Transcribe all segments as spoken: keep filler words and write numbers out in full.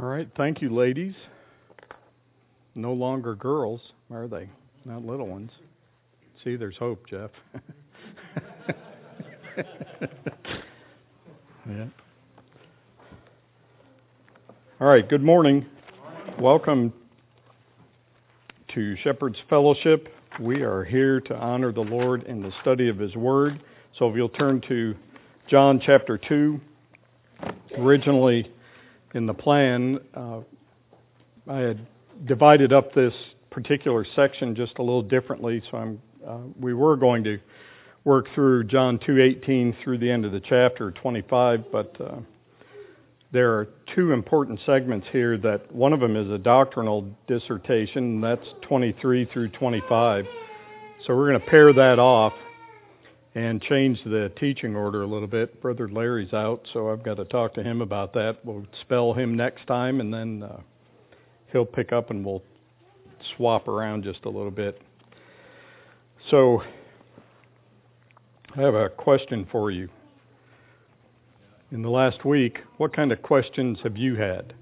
All right, thank you, ladies. No longer girls, are they? Not little ones. See, there's hope, Jeff. Yeah. All right, good morning. Welcome to Shepherd's Fellowship. We are here to honor the Lord in the study of His Word. So if you'll turn to John chapter two. Originally, in the plan, uh, I had divided up this particular section just a little differently. So I'm, uh, we were going to work through John two eighteen through the end of the chapter, twenty-five, but uh, there are two important segments here. That one of them is a doctrinal dissertation, and that's twenty-three through twenty-five. So we're going to pair that off and change the teaching order a little bit. Brother Larry's out, so I've got to talk to him about that. We'll spell him next time, and then uh, he'll pick up and we'll swap around just a little bit. So I have a question for you. In the last week, what kind of questions have you had?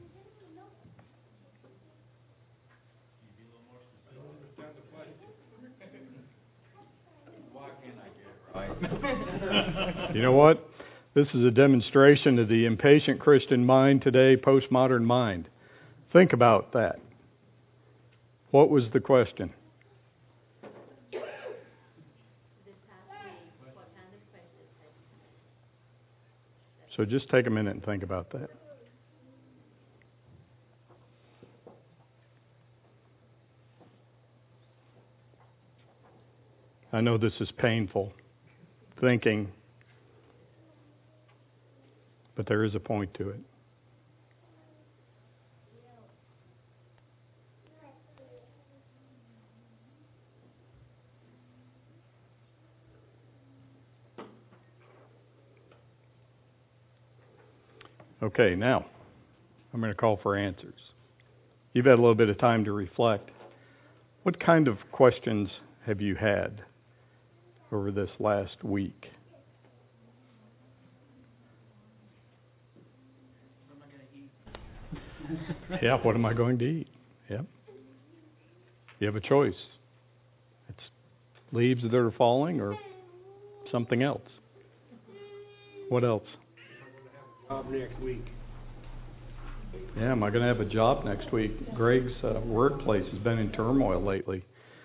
You know what? This is a demonstration of the impatient Christian mind today, postmodern mind. Think about that. What was the question? So just take a minute and think about that. I know this is painful thinking, but there is a point to it. Okay, now I'm going to call for answers. You've had a little bit of time to reflect. What kind of questions have you had over this last week? Yeah, what am I going to eat? Yep. You have a choice. It's leaves that are falling or something else. What else? Job next week. Yeah, am I going to have a job next week? Greg's uh, workplace has been in turmoil lately.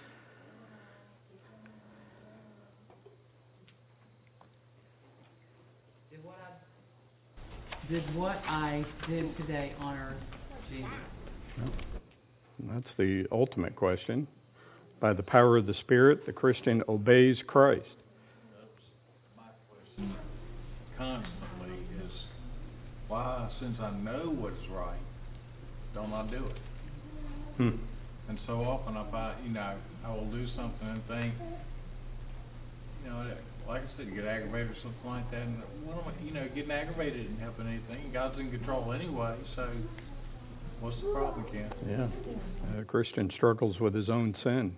Did what I, did what I did today honor Jesus? Well, that's the ultimate question. By the power of the Spirit, the Christian obeys Christ. My question constantly is, why, since I know what's right, don't I do it? Hmm. And so often I find, you know, I will do something and think, you know, like I said, you get aggravated or something like that, and what am I, you know, getting aggravated isn't helping anything. God's in control anyway, so what's the problem, Ken? Yeah. A Christian struggles with his own sin.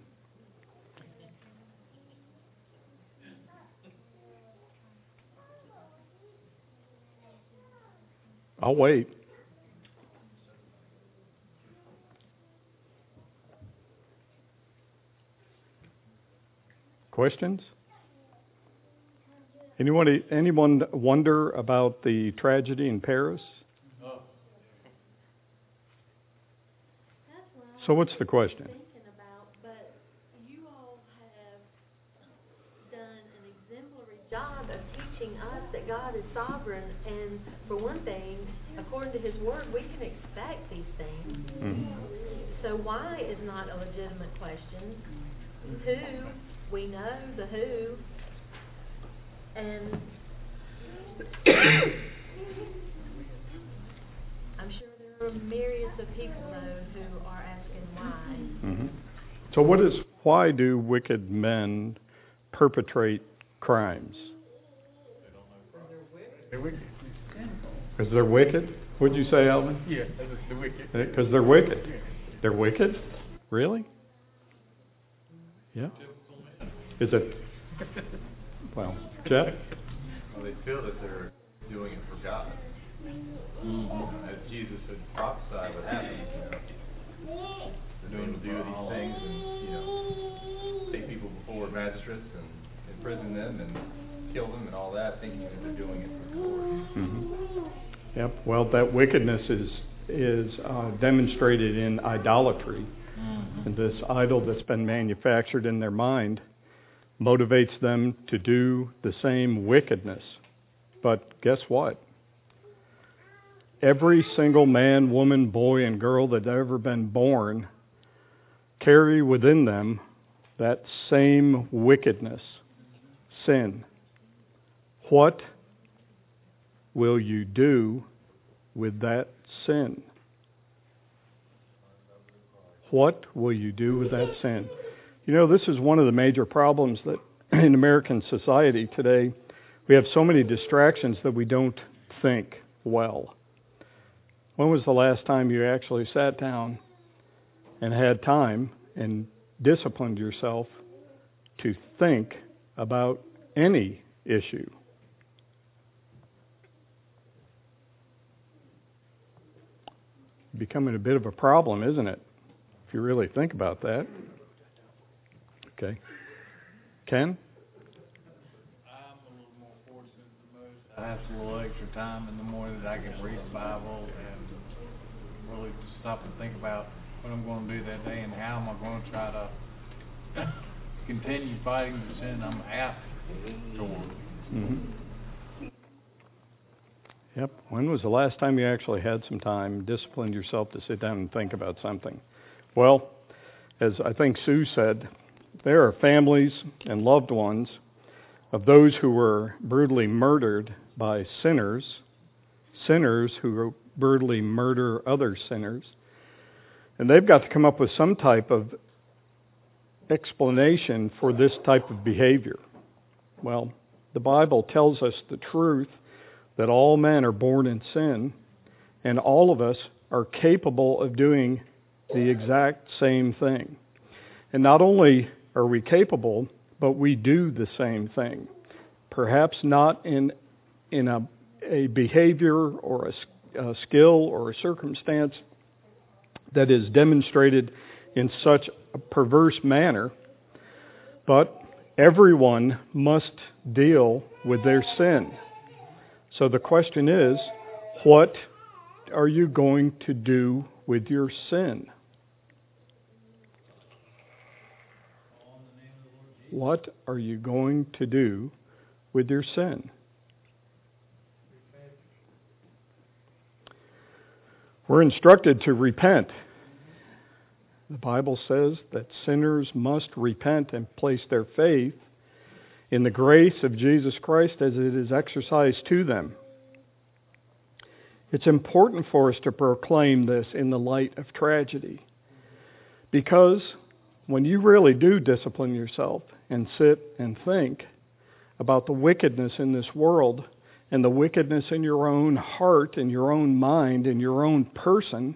I'll wait. Questions? Anyone, anyone wonder about the tragedy in Paris? Oh. So what's the question? Thinking about, but you all have done an exemplary job of teaching us that God is sovereign, and for one thing, according to His Word, we can expect these things. Mm-hmm. So why is not a legitimate question. Who, we know the who, and I'm sure there are myriads of people, though, who are asking why. Mm-hmm. So what is, why do wicked men perpetrate crimes? They're wicked. Because they're wicked? What'd you say, Alvin? Yeah, they're wicked. Because they're wicked. They're wicked? Really? Yeah. Is it? Well, Jeff? Well, they feel that they're doing it for God. Mm-hmm. As Jesus had prophesied would happen, you know. They're doing to do these things and, you know, take people before magistrates and imprison them and kill them and all that, thinking that they're doing it for the Lord. Mm-hmm. Yep. Well, that wickedness is is uh, demonstrated in idolatry. Mm-hmm. And this idol that's been manufactured in their mind motivates them to do the same wickedness. But guess what? Every single man, woman, boy, and girl that's ever been born carry within them that same wickedness, sin. What will you do with that sin? What will you do with that sin? You know, this is one of the major problems that in American society today, we have so many distractions that we don't think well. When was the last time you actually sat down and had time and disciplined yourself to think about any issue? Becoming a bit of a problem, isn't it? If you really think about that. Okay. Ken? I'm a little more fortunate than most. I have a little extra time in the morning that I can read the Bible and really stop and think about what I'm going to do that day and how am I going to try to continue fighting the sin I'm apt toward. Mm-hmm. Yep. When was the last time you actually had some time, disciplined yourself to sit down and think about something? Well, as I think Sue said, there are families and loved ones of those who were brutally murdered by sinners, sinners who brutally murder other sinners, and they've got to come up with some type of explanation for this type of behavior. Well, the Bible tells us the truth that all men are born in sin, and all of us are capable of doing the exact same thing. And not only are we capable, but we do the same thing. Perhaps not in in a, a behavior or a, a skill or a circumstance that is demonstrated in such a perverse manner, but everyone must deal with their sin. So the question is, what are you going to do with your sin? What are you going to do with your sin? We're instructed to repent. The Bible says that sinners must repent and place their faith in the grace of Jesus Christ as it is exercised to them. It's important for us to proclaim this in the light of tragedy, because when you really do discipline yourself and sit and think about the wickedness in this world and the wickedness in your own heart and your own mind and your own person,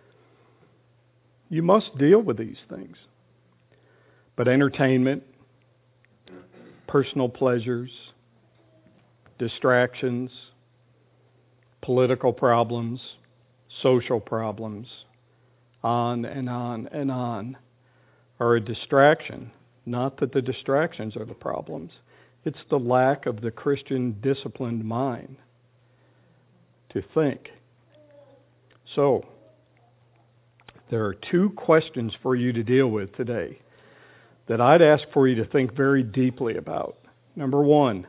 you must deal with these things. But entertainment, personal pleasures, distractions, political problems, social problems, on and on and on, are a distraction. Not that the distractions are the problems. It's the lack of the Christian disciplined mind to think. So, there are two questions for you to deal with today that I'd ask for you to think very deeply about. Number one,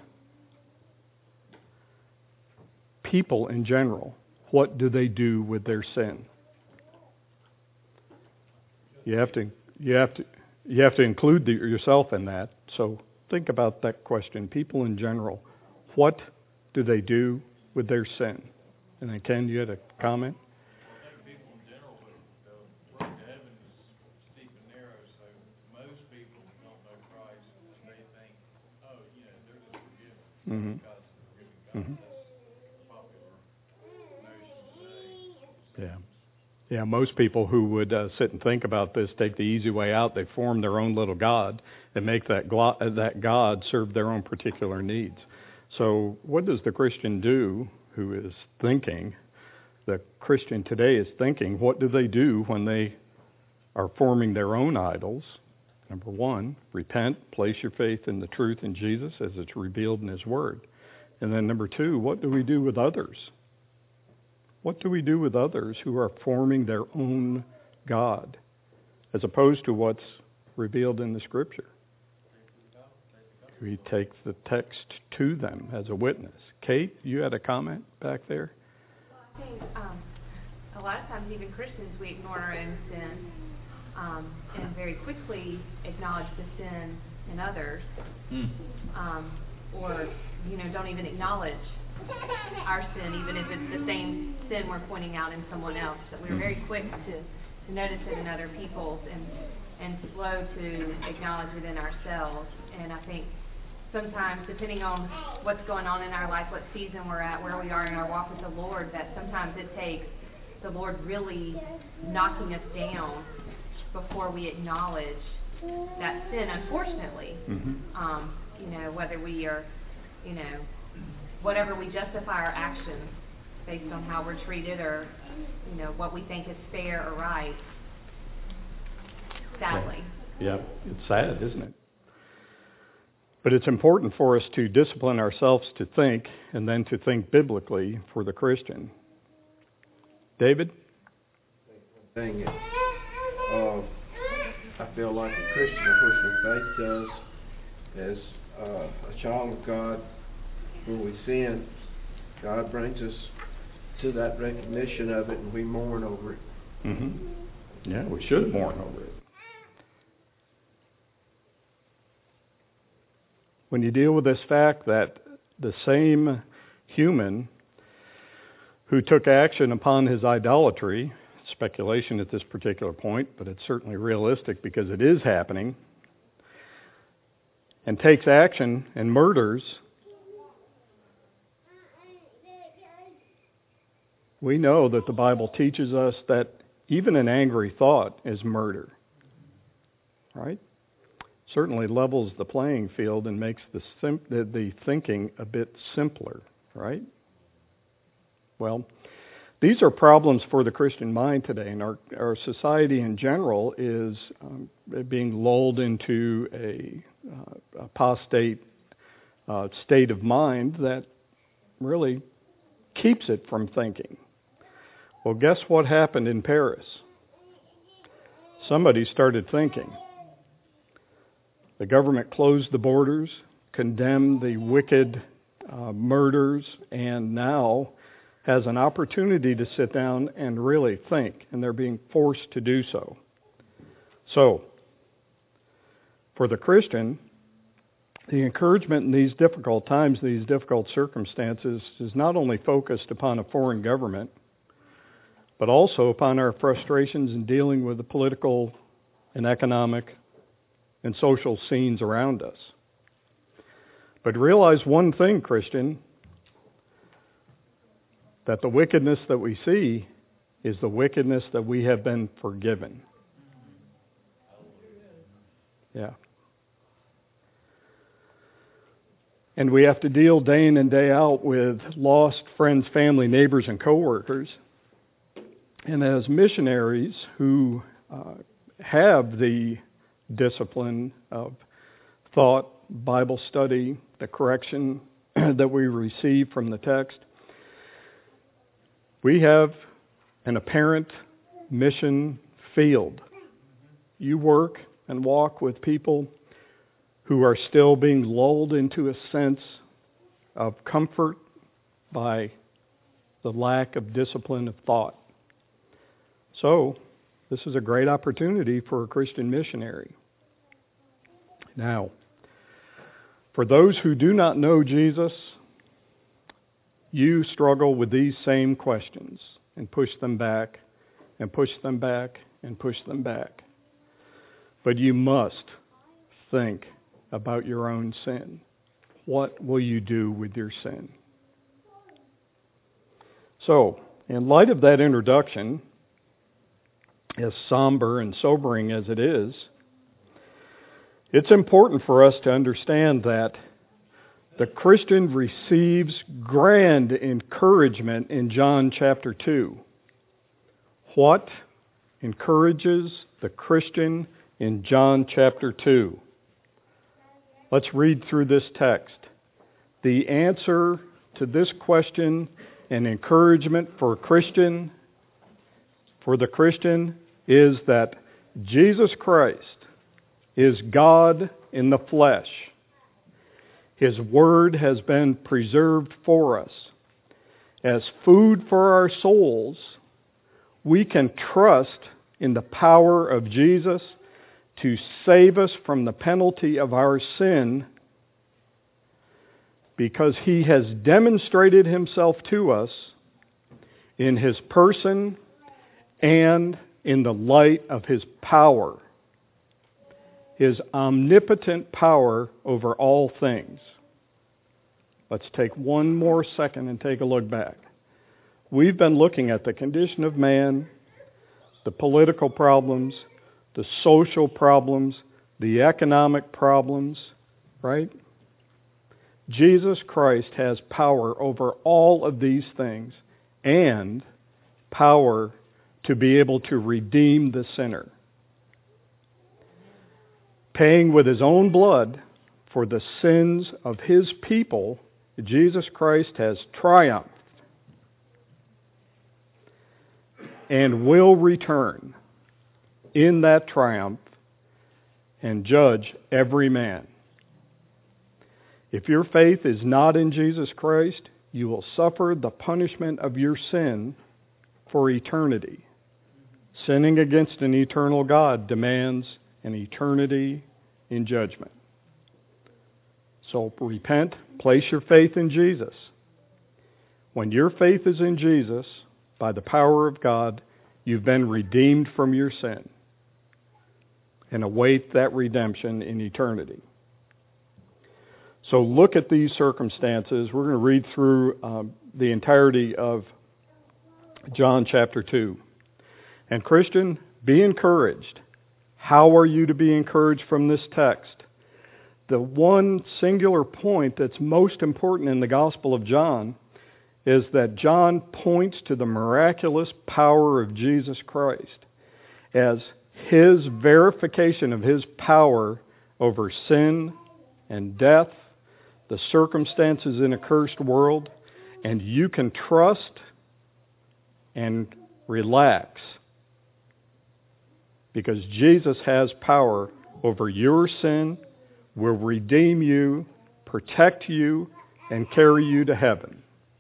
people in general, what do they do with their sin? You have to, you have to, you have to include the, yourself in that. So think about that question. People in general, what do they do with their sin? And then Ken, you had a comment? Mm-hmm. Mm-hmm. Yeah. Yeah, most people who would uh, sit and think about this take the easy way out. They form their own little God and make that, glo- that God serve their own particular needs. So what does the Christian do who is thinking, the Christian today is thinking, what do they do when they are forming their own idols? Number one, repent, place your faith in the truth in Jesus as it's revealed in His Word. And then number two, what do we do with others? What do we do with others who are forming their own God, as opposed to what's revealed in the Scripture? We take the text to them as a witness. Kate, you had a comment back there? Well, I think um, a lot of times, even Christians, we ignore our own sin um, and very quickly acknowledge the sin in others, mm. um, or you know, don't even acknowledge our sin, even if it's the same sin we're pointing out in someone else. That we're very quick to, to notice it in other people's and and slow to acknowledge it in ourselves. And I think sometimes, depending on what's going on in our life, what season we're at, where we are in our walk with the Lord, that sometimes it takes the Lord really knocking us down before we acknowledge that sin, unfortunately. Mm-hmm. Um, you know, whether we are, you know, whatever we justify our actions based on how we're treated or, you know, what we think is fair or right, sadly. Yeah, it's sad, isn't it? But it's important for us to discipline ourselves to think, and then to think biblically for the Christian. David? Thing is, uh, I feel like a Christian, a person of faith does, as uh, a child of God, when we sin, God brings us to that recognition of it, and we mourn over it. Mm-hmm. Yeah, we should mourn over it. When you deal with this fact that the same human who took action upon his idolatry, speculation at this particular point, but it's certainly realistic because it is happening, and takes action and murders, we know that the Bible teaches us that even an angry thought is murder. Right? Certainly levels the playing field and makes the, sim- the the thinking a bit simpler, right? Well, these are problems for the Christian mind today, and our, our society in general is um, being lulled into a uh, apostate uh, state of mind that really keeps it from thinking. Well, guess what happened in Paris? Somebody started thinking. The government closed the borders, condemned the wicked uh, murders, and now has an opportunity to sit down and really think, and they're being forced to do so. So, for the Christian, the encouragement in these difficult times, these difficult circumstances, is not only focused upon a foreign government, but also upon our frustrations in dealing with the political and economic and social scenes around us. But realize one thing, Christian, that the wickedness that we see is the wickedness that we have been forgiven. Yeah. And we have to deal day in and day out with lost friends, family, neighbors, and coworkers. And as missionaries who uh, have the discipline of thought, Bible study, the correction that we receive from the text, we have an apparent mission field. You work and walk with people who are still being lulled into a sense of comfort by the lack of discipline of thought. So, this is a great opportunity for a Christian missionary. Now, for those who do not know Jesus, you struggle with these same questions and push them back and push them back and push them back. But you must think about your own sin. What will you do with your sin? So, in light of that introduction, as somber and sobering as it is, it's important for us to understand that The Christian receives grand encouragement in John chapter two. What encourages the Christian in John chapter two? Let's read through this text. The answer to this question and encouragement for a Christian, for the Christian, is that Jesus Christ is God in the flesh. His Word has been preserved for us. As food for our souls, we can trust in the power of Jesus to save us from the penalty of our sin, because He has demonstrated Himself to us in His person and in the light of His power, His omnipotent power over all things. Let's take one more second and take a look back. We've been looking at the condition of man, the political problems, the social problems, the economic problems, right? Jesus Christ has power over all of these things and power to be able to redeem the sinner. Paying with His own blood for the sins of His people, Jesus Christ has triumphed and will return in that triumph and judge every man. If your faith is not in Jesus Christ, you will suffer the punishment of your sin for eternity. Sinning against an eternal God demands an eternity in judgment. So repent, place your faith in Jesus. When your faith is in Jesus, by the power of God, you've been redeemed from your sin and await that redemption in eternity. So look at these circumstances. We're going to read through uh, the entirety of John chapter two. And Christian, be encouraged. How are you to be encouraged from this text? The one singular point that's most important in the Gospel of John is that John points to the miraculous power of Jesus Christ as His verification of His power over sin and death, the circumstances in a cursed world, and you can trust and relax because Jesus has power over your sin, will redeem you, protect you, and carry you to heaven.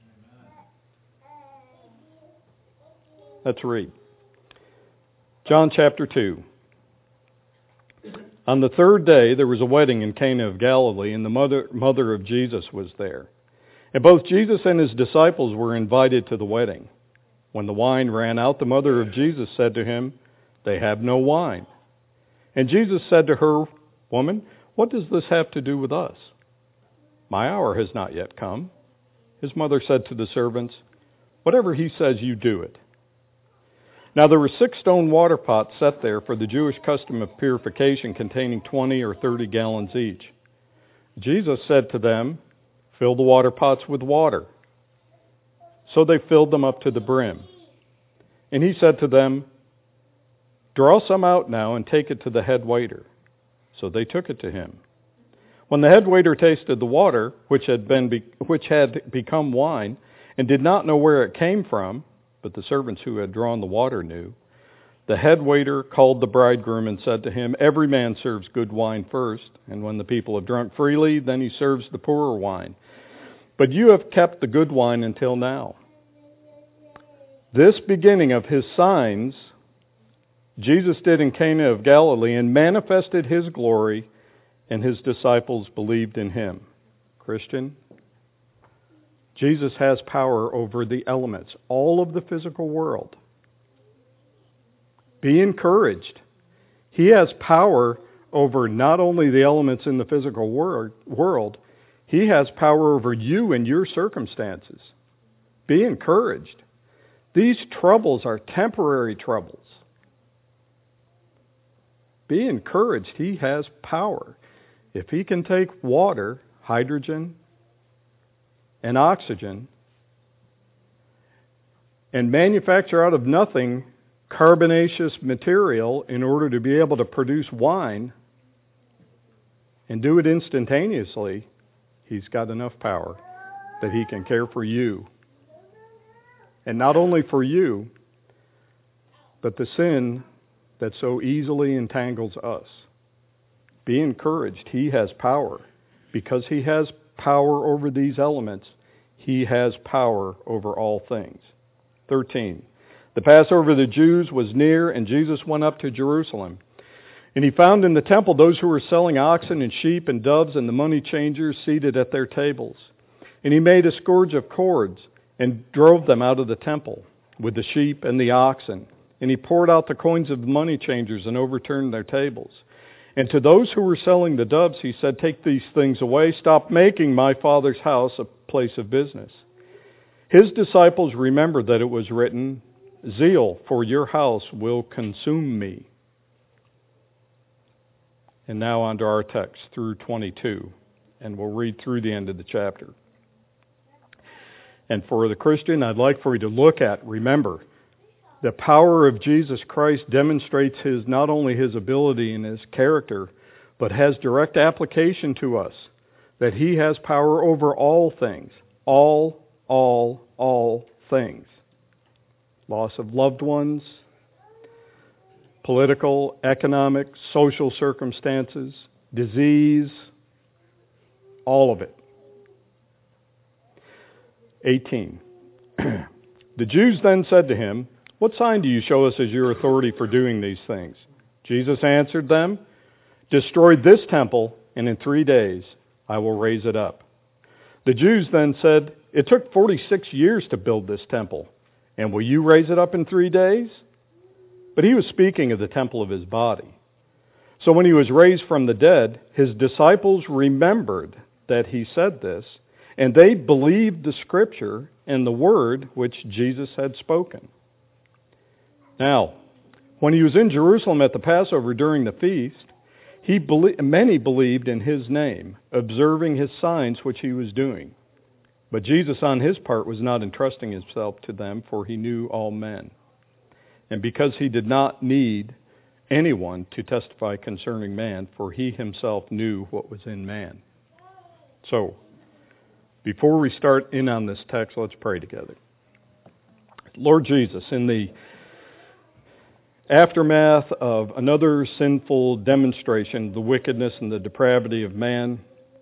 Let's read. John chapter two. On the third day there was a wedding in Cana of Galilee, and the mother, mother of Jesus was there. And both Jesus and His disciples were invited to the wedding. When the wine ran out, the mother of Jesus said to Him, "They have no wine." And Jesus said to her, "Woman, what does this have to do with us? My hour has not yet come." His mother said to the servants, "Whatever He says, you do it." Now there were six stone water pots set there for the Jewish custom of purification, containing twenty or thirty gallons each. Jesus said to them, "Fill the water pots with water." So they filled them up to the brim. And He said to them, "Draw some out now and take it to the head waiter." So they took it to Him. When the head waiter tasted the water, which had been be- which had become wine, and did not know where it came from, but the servants who had drawn the water knew, the head waiter called the bridegroom and said to him, "Every man serves good wine first, and when the people have drunk freely, then he serves the poorer wine. But you have kept the good wine until now." This beginning of His signs Jesus did in Cana of Galilee and manifested His glory, and His disciples believed in Him. Christian, Jesus has power over the elements, all of the physical world. Be encouraged. He has power over not only the elements in the physical wor- world, He has power over you and your circumstances. Be encouraged. These troubles are temporary troubles. Be encouraged. He has power. If He can take water, hydrogen, and oxygen and manufacture out of nothing carbonaceous material in order to be able to produce wine and do it instantaneously, He's got enough power that He can care for you. And not only for you, but the sin that so easily entangles us. Be encouraged. He has power. Because He has power over these elements, He has power over all things. thirteen. The Passover of the Jews was near, and Jesus went up to Jerusalem. And He found in the temple those who were selling oxen and sheep and doves and the money changers seated at their tables. And He made a scourge of cords and drove them out of the temple with the sheep and the oxen. And He poured out the coins of the money changers and overturned their tables. And to those who were selling the doves, He said, "Take these things away. Stop making my Father's house a place of business." His disciples remembered that it was written, "Zeal for your house will consume me." And now on to our text through twenty-two. And we'll read through the end of the chapter. And for the Christian, I'd like for you to look at, remember, the power of Jesus Christ demonstrates his not only His ability and His character, but has direct application to us, that He has power over all things. All, all, all things. Loss of loved ones, political, economic, social circumstances, disease, all of it. eighteen. The Jews then said to Him, "What sign do you show us as your authority for doing these things?" Jesus answered them, "Destroy this temple, and in three days I will raise it up." The Jews then said, "It took forty-six years to build this temple, and will you raise it up in three days?" But He was speaking of the temple of His body. So when He was raised from the dead, His disciples remembered that He said this, and they believed the Scripture and the word which Jesus had spoken. Now, when He was in Jerusalem at the Passover during the feast, he belie- many believed in His name, observing His signs which He was doing. But Jesus on His part was not entrusting Himself to them, for He knew all men. And because He did not need anyone to testify concerning man, for He Himself knew what was in man. So, before we start in on this text, let's pray together. Lord Jesus, in the aftermath of another sinful demonstration of the wickedness and the depravity of man,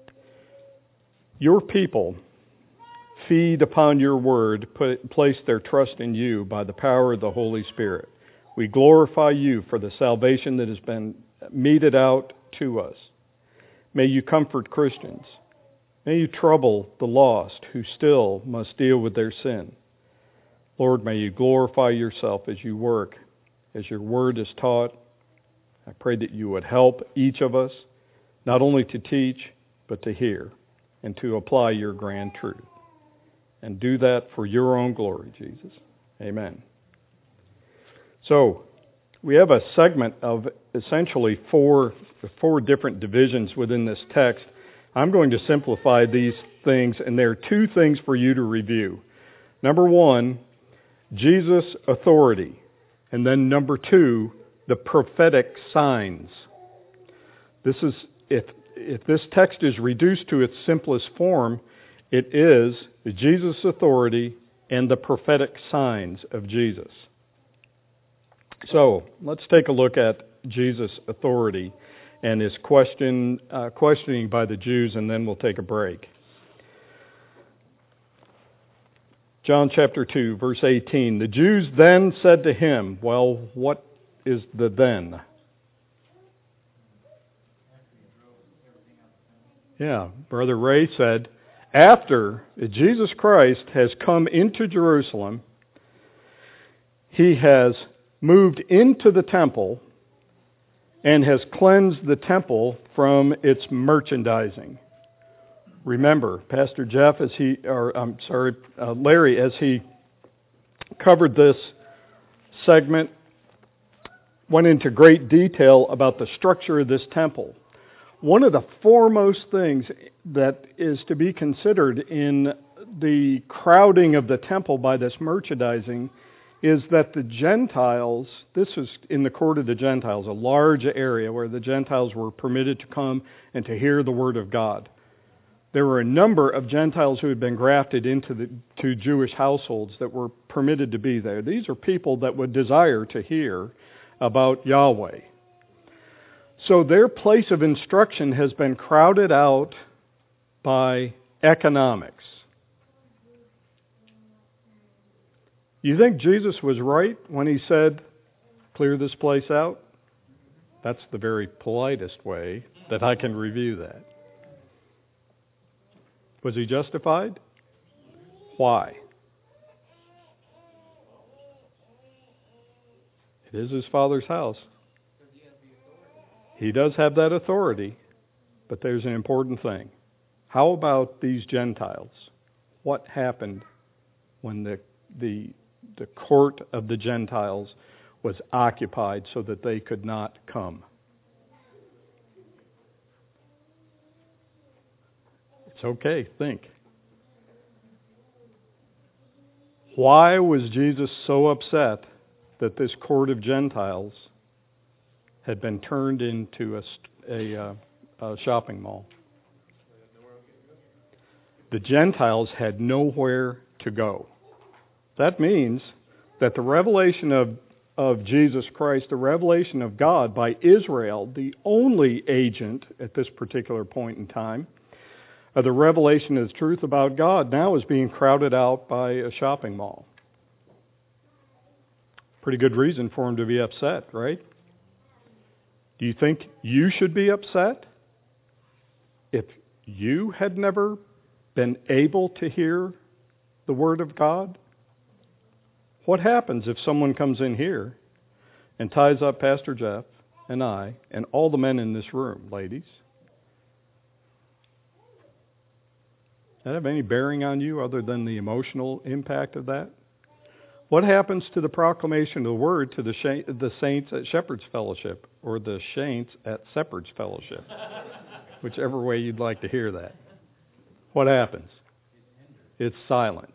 your people feed upon your word, put, place their trust in you by the power of the Holy Spirit. We glorify you for the salvation that has been meted out to us. May you comfort Christians. May you trouble the lost who still must deal with their sin. Lord, may you glorify yourself as you work, as your word is taught. I pray that you would help each of us, not only to teach, but to hear and to apply your grand truth. And do that for your own glory, Jesus. Amen. So, we have a segment of essentially four, four different divisions within this text. I'm going to simplify these things, and there are two things for you to review. Number one, Jesus' authority. And then number two, the prophetic signs. This is, if, if this text is reduced to its simplest form, it is Jesus' authority and the prophetic signs of Jesus. So, let's take a look at Jesus' authority and his question, uh, questioning by the Jews, and then we'll take a break. John chapter two, verse eighteen. The Jews then said to him, well, what is the then? Yeah, Brother Ray said, after Jesus Christ has come into Jerusalem, he has moved into the temple and has cleansed the temple from its merchandising. Remember, Pastor Jeff, as he, or I'm sorry, uh, Larry, as he covered this segment, went into great detail about the structure of this temple. One of the foremost things that is to be considered in the crowding of the temple by this merchandising is that the Gentiles, this is in the court of the Gentiles, a large area where the Gentiles were permitted to come and to hear the word of God. There were a number of Gentiles who had been grafted into the to Jewish households that were permitted to be there. These are people that would desire to hear about Yahweh. So their place of instruction has been crowded out by economics. You think Jesus was right when he said, clear this place out? That's the very politest way that I can review that. Was he justified? Why? It is his Father's house. He does have that authority, but there's an important thing. How about these Gentiles? What happened when the the the court of the Gentiles was occupied so that they could not come? It's okay, think. Why was Jesus so upset that this court of Gentiles had been turned into a, a, a shopping mall? The Gentiles had nowhere to go. That means that the revelation of, of Jesus Christ, the revelation of God by Israel, the only agent at this particular point in time, of the revelation of the truth about God, now is being crowded out by a shopping mall. Pretty good reason for him to be upset, right? Do you think you should be upset if you had never been able to hear the Word of God? What happens if someone comes in here and ties up Pastor Jeff and I and all the men in this room, ladies? Does that have any bearing on you other than the emotional impact of that? What happens to the proclamation of the Word to the, sh- the saints at Shepherd's Fellowship or the saints at Shepherd's Fellowship? Whichever way you'd like to hear that. What happens? It's silenced.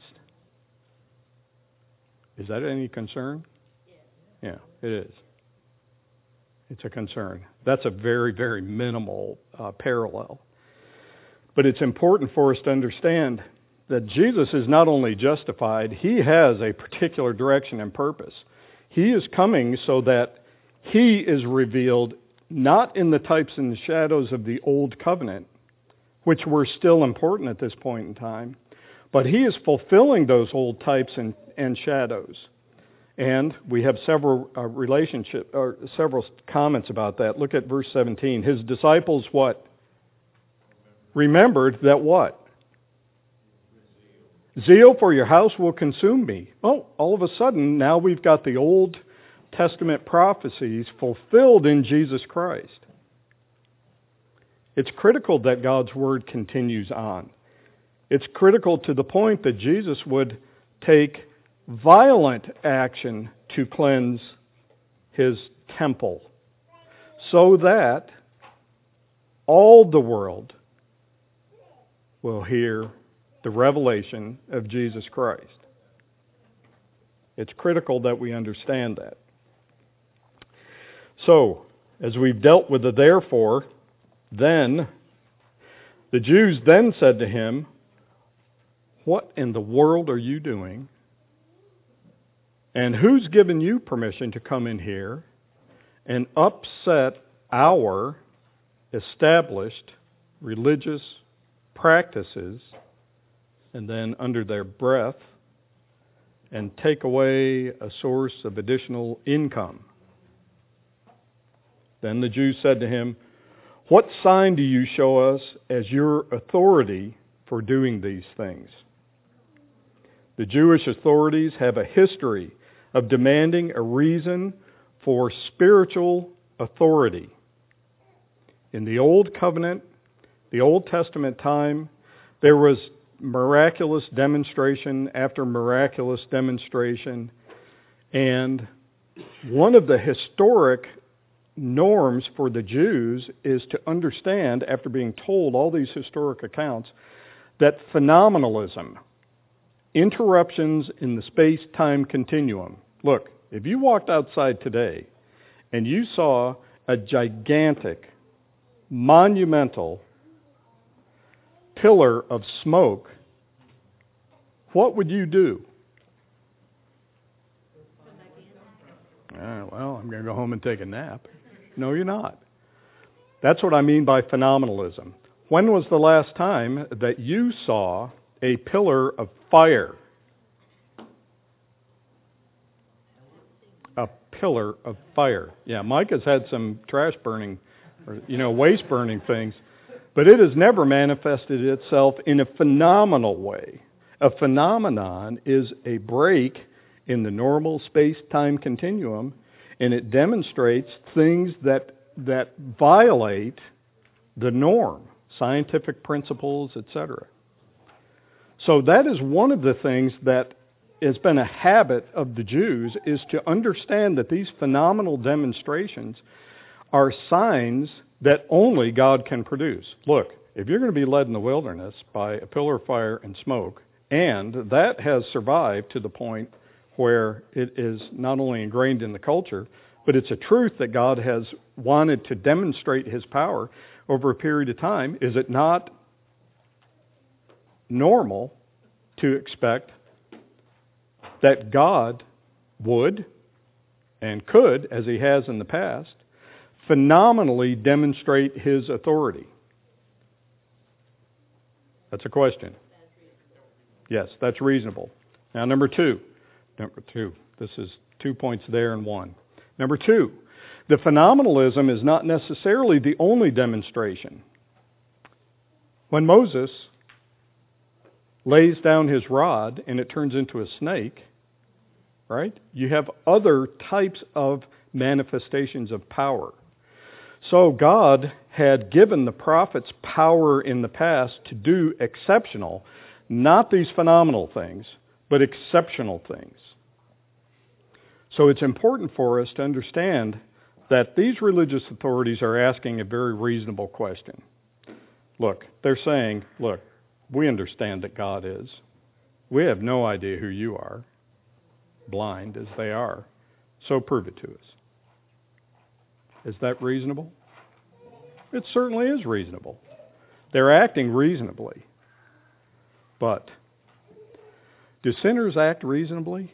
Is that any concern? Yeah, it is. It's a concern. That's a very, very minimal uh, parallel. But it's important for us to understand that Jesus is not only justified, he has a particular direction and purpose. He is coming so that he is revealed not in the types and the shadows of the old covenant, which were still important at this point in time, but he is fulfilling those old types and, and shadows. And we have several uh, relationship or several comments about that. Look at verse seventeen. His disciples what? Remembered that what? Zeal for your house will consume me. Oh, all of a sudden, now we've got the Old Testament prophecies fulfilled in Jesus Christ. It's critical that God's Word continues on. It's critical to the point that Jesus would take violent action to cleanse his temple so that all the world will hear the revelation of Jesus Christ. It's critical that we understand that. So, as we've dealt with the therefore, then, the Jews then said to him, what in the world are you doing? And who's given you permission to come in here and upset our established religious practices, and then under their breath, and take away a source of additional income? Then the Jews said to him, what sign do you show us as your authority for doing these things? The Jewish authorities have a history of demanding a reason for spiritual authority. In the Old Covenant, the Old Testament time, there was miraculous demonstration after miraculous demonstration, and one of the historic norms for the Jews is to understand, after being told all these historic accounts, that phenomenalism interruptions in the space-time continuum. Look, if you walked outside today and you saw a gigantic, monumental pillar of smoke, what would you do? Uh, well, I'm going to go home and take a nap. No, you're not. That's what I mean by phenomenalism. When was the last time that you saw a pillar of fire? A pillar of fire. Yeah, Mike has had some trash burning, or, you know, waste burning things, but it has never manifested itself in a phenomenal way. A phenomenon is a break in the normal space-time continuum, and it demonstrates things that that violate the norm, scientific principles, et cetera. So that is one of the things that has been a habit of the Jews, is to understand that these phenomenal demonstrations are signs that only God can produce. Look, if you're going to be led in the wilderness by a pillar of fire and smoke, and that has survived to the point where it is not only ingrained in the culture, but it's a truth that God has wanted to demonstrate His power over a period of time, is it not normal to expect that God would and could, as He has in the past, phenomenally demonstrate His authority? That's a question. Yes, that's reasonable. Now, number two. Number two. This is two points there and one. Number two, the phenomenalism is not necessarily the only demonstration. When Moses lays down his rod and it turns into a snake, right? You have other types of manifestations of power. So God had given the prophets power in the past to do exceptional, not these phenomenal things, but exceptional things. So it's important for us to understand that these religious authorities are asking a very reasonable question. Look, they're saying, look, we understand that God is. We have no idea who you are, blind as they are. So prove it to us. Is that reasonable? It certainly is reasonable. They're acting reasonably. But do sinners act reasonably?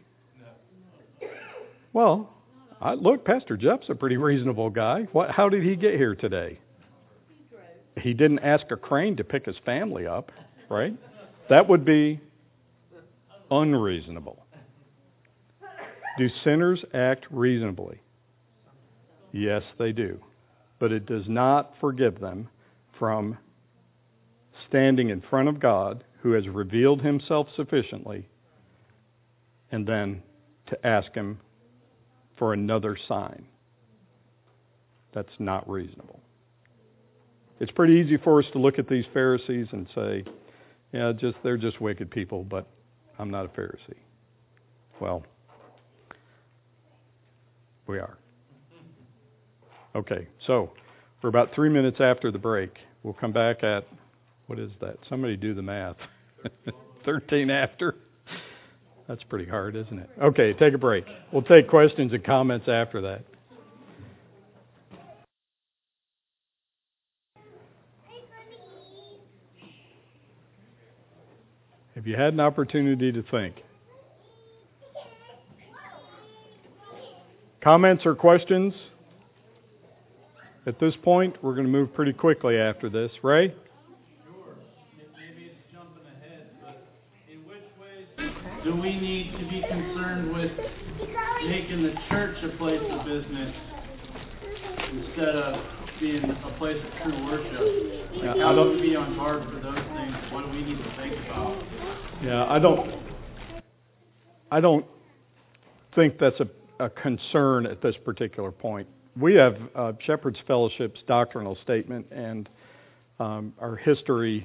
Well, I, look, Pastor Jeff's a pretty reasonable guy. What, how did he get here today? He didn't ask a crane to pick his family up, right? That would be unreasonable. Do sinners act reasonably? Yes, they do. But it does not forgive them from standing in front of God, who has revealed Himself sufficiently, and then to ask Him for another sign. That's not reasonable. It's pretty easy for us to look at these Pharisees and say, yeah, just they're just wicked people, but I'm not a Pharisee. Well, we are. Okay, so for about three minutes after the break, we'll come back at, what is that? Somebody do the math. thirteen after? That's pretty hard, isn't it? Okay, take a break. We'll take questions and comments after that. Have you had an opportunity to think? Comments or questions? At this point, we're going to move pretty quickly after this. Ray? Sure. Maybe it's jumping ahead, but in which ways do we need to be concerned with making the church a place of business instead of being a place of true worship? Like, Yeah, how I don't, do we be on guard for those things? What do we need to think about? Yeah, I don't. I don't think that's a, a concern at this particular point. We have uh, Shepherd's Fellowship's doctrinal statement, and um, our history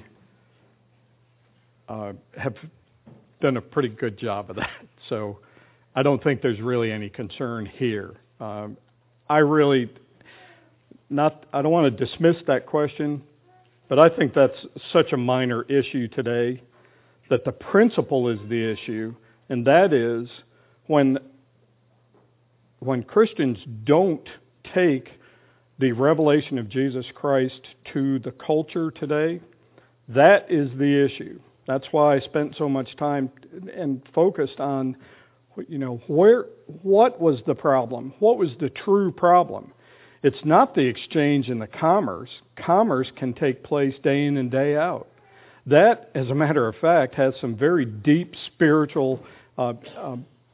uh, have done a pretty good job of that. So I don't think there's really any concern here. Um, I really not. I don't want to dismiss that question, but I think that's such a minor issue today that the principle is the issue, and that is when when Christians don't take the revelation of Jesus Christ to the culture today, that is the issue. That's why I spent so much time and focused on, you know, where, what was the problem? What was the true problem? It's not the exchange and the commerce. Commerce can take place day in and day out. That, as a matter of fact, has some very deep spiritual uh, uh,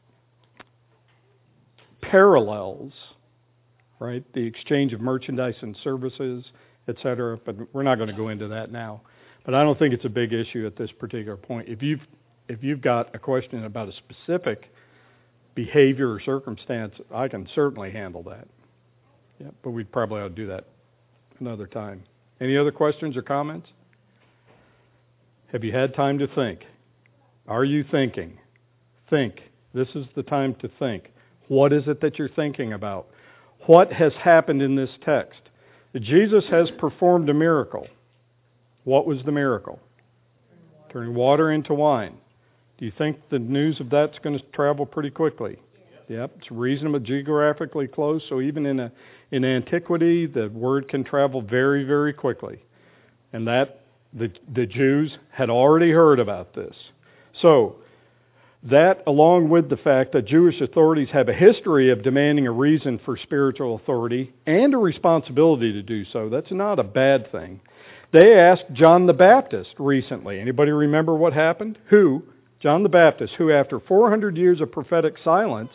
parallels, right? The exchange of merchandise and services, et cetera. But we're not going to go into that now. But I don't think it's a big issue at this particular point. If you've if you've got a question about a specific behavior or circumstance, I can certainly handle that. Yeah, but we'd probably ought to do that another time. Any other questions or comments? Have you had time to think? Are you thinking? Think. This is the time to think. What is it that you're thinking about? What has happened in this text? Jesus has performed a miracle. What was the miracle? Turning water into wine. Do you think the news of that's going to travel pretty quickly? Yep, it's reasonably geographically close, so even in a in antiquity, the word can travel very, very quickly. And that the the Jews had already heard about this. So that, along with the fact that Jewish authorities have a history of demanding a reason for spiritual authority and a responsibility to do so, that's not a bad thing. They asked John the Baptist recently. Anybody remember what happened? Who? John the Baptist, who after four hundred years of prophetic silence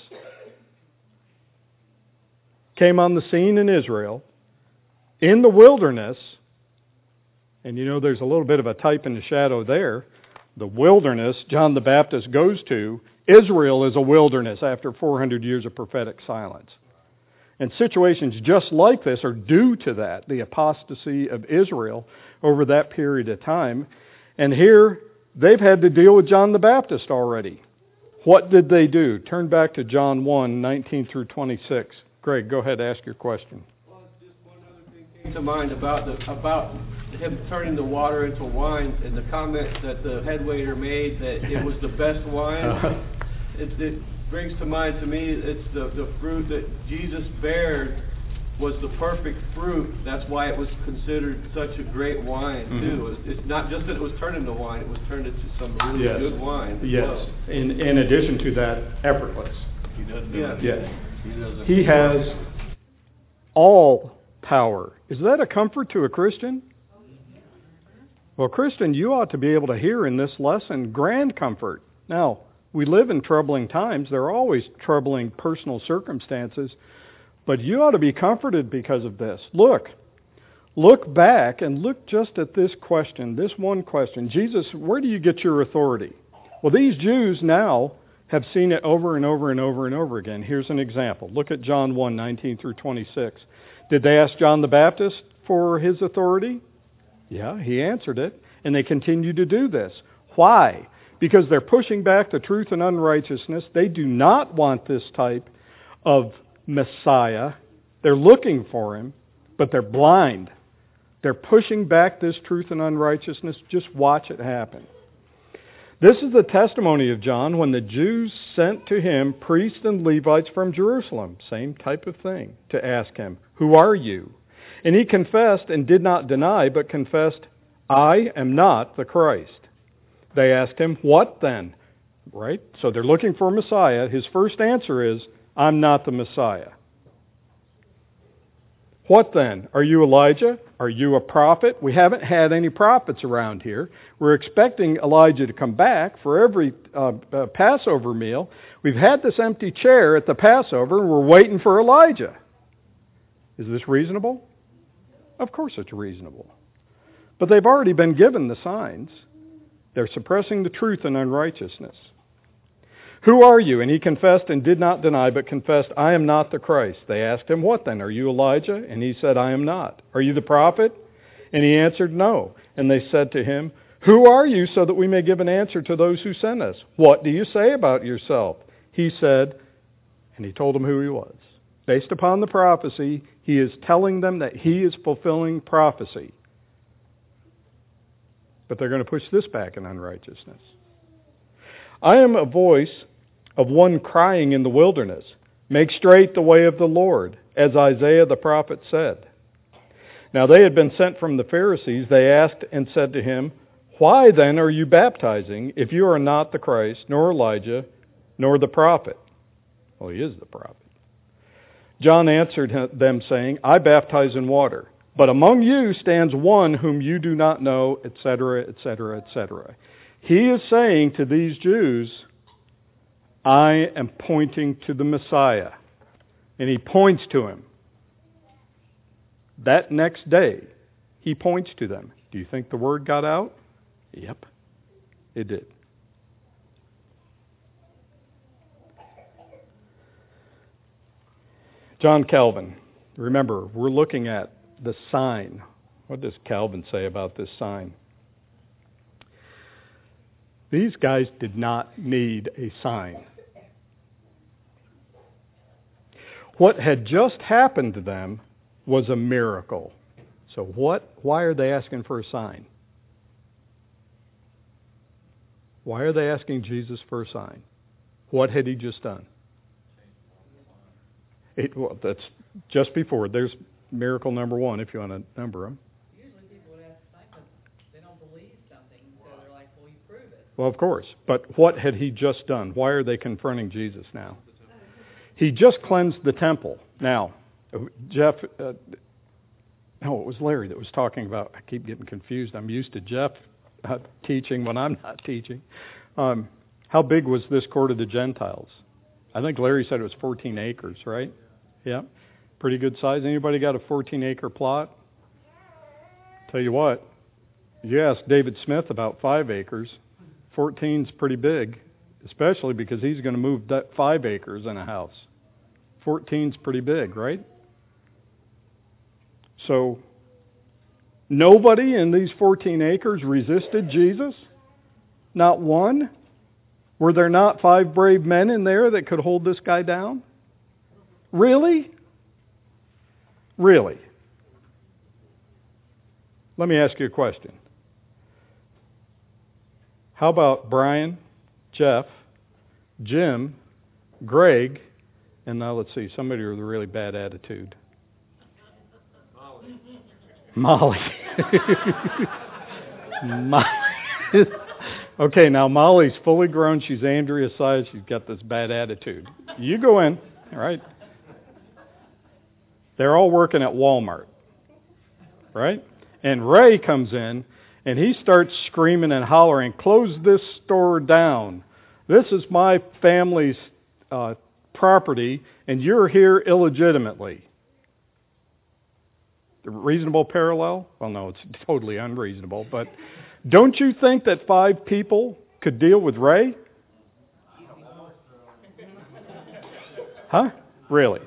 came on the scene in Israel, in the wilderness, and you know there's a little bit of a type and a shadow there. The wilderness John the Baptist goes to, Israel is a wilderness after four hundred years of prophetic silence. And situations just like this are due to that, the apostasy of Israel over that period of time. And here, they've had to deal with John the Baptist already. What did they do? Turn back to John one, nineteen through twenty-six. Greg, go ahead, ask your question. Well, just one other thing came to mind about the about him turning the water into wine, and the comment that the head waiter made that it was the best wine. it, it brings to mind to me it's the, the fruit that Jesus bared was the perfect fruit. That's why it was considered such a great wine, too. Mm-hmm. It's not just that it was turned into wine, it was turned into some really yes. good wine. Yes. Well. In, in addition to that, effortless. He doesn't do Yeah. it. Yes. He doesn't. He has all power. Is that a comfort to a Christian? Well, Christian, you ought to be able to hear in this lesson grand comfort. Now, we live in troubling times. There are always troubling personal circumstances. But you ought to be comforted because of this. Look. Look back and look just at this question, this one question. Jesus, where do you get your authority? Well, these Jews now have seen it over and over and over and over again. Here's an example. Look at John one, nineteen through twenty-six. Did they ask John the Baptist for his authority? Yeah, he answered it. And they continue to do this. Why? Because they're pushing back the truth and unrighteousness. They do not want this type of Messiah. They're looking for him, but they're blind. They're pushing back this truth and unrighteousness. Just watch it happen. This is the testimony of John when the Jews sent to him priests and Levites from Jerusalem, same type of thing, to ask him, "Who are you?" And he confessed and did not deny, but confessed, "I am not the Christ." They asked him, "What then?" Right? So they're looking for a Messiah. His first answer is, "I'm not the Messiah." What then? Are you Elijah? Are you a prophet? We haven't had any prophets around here. We're expecting Elijah to come back for every uh, uh, Passover meal. We've had this empty chair at the Passover, and we're waiting for Elijah. Is this reasonable? Of course it's reasonable. But they've already been given the signs. They're suppressing the truth and unrighteousness. "Who are you?" And he confessed and did not deny, but confessed, "I am not the Christ." They asked him, "What then? Are you Elijah?" And he said, "I am not." "Are you the prophet?" And he answered, "No." And they said to him, "Who are you, so that we may give an answer to those who sent us? What do you say about yourself?" He said, and he told them who he was. Based upon the prophecy, he is telling them that he is fulfilling prophecy. But they're going to push this back in unrighteousness. I am a voice of one crying in the wilderness, make straight the way of the Lord, as Isaiah the prophet said. Now they had been sent from the Pharisees. They asked and said to him, why then are you baptizing if you are not the Christ, nor Elijah, nor the prophet? Well, he is the prophet. John answered them, saying, I baptize in water, but among you stands one whom you do not know, et cetera, et cetera, et cetera. He is saying to these Jews, I am pointing to the Messiah. And he points to him. That next day, he points to them. Do you think the word got out? Yep, it did. John Calvin. Remember, we're looking at the sign. What does Calvin say about this sign? These guys did not need a sign. What had just happened to them was a miracle. So what? Why are they asking for a sign? Why are they asking Jesus for a sign? What had he just done? It, well, that's just before. There's miracle number one, if you want to number them. Usually people would ask the sign because they don't believe something, so they're like, well, you prove it. Well, of course. But what had he just done? Why are they confronting Jesus now? He just cleansed the temple. Now, Jeff, uh, no, it was Larry that was talking about, I keep getting confused. I'm used to Jeff uh, teaching when I'm not teaching. Um, how big was this court of the Gentiles? I think Larry said it was fourteen acres, right? Yeah. Pretty good size. Anybody got a fourteen acre plot? Tell you what, you ask David Smith about five acres. fourteen's pretty big, especially because he's going to move that five acres in a house. fourteen's pretty big, right? So, nobody in these fourteen acres resisted Jesus? Not one? Were there not five brave men in there that could hold this guy down? Really? Really? Let me ask you a question. How about Brian, Jeff, Jim, Greg, and now let's see, somebody with a really bad attitude. Molly. Molly. Okay, now Molly's fully grown. She's Andrea's size. She's got this bad attitude. You go in, all right? They're all working at Walmart, right? And Ray comes in, and he starts screaming and hollering, close this store down. This is my family's uh, property, and you're here illegitimately. Reasonable parallel? Well, no, it's totally unreasonable, but don't you think that five people could deal with Ray? Huh? Really?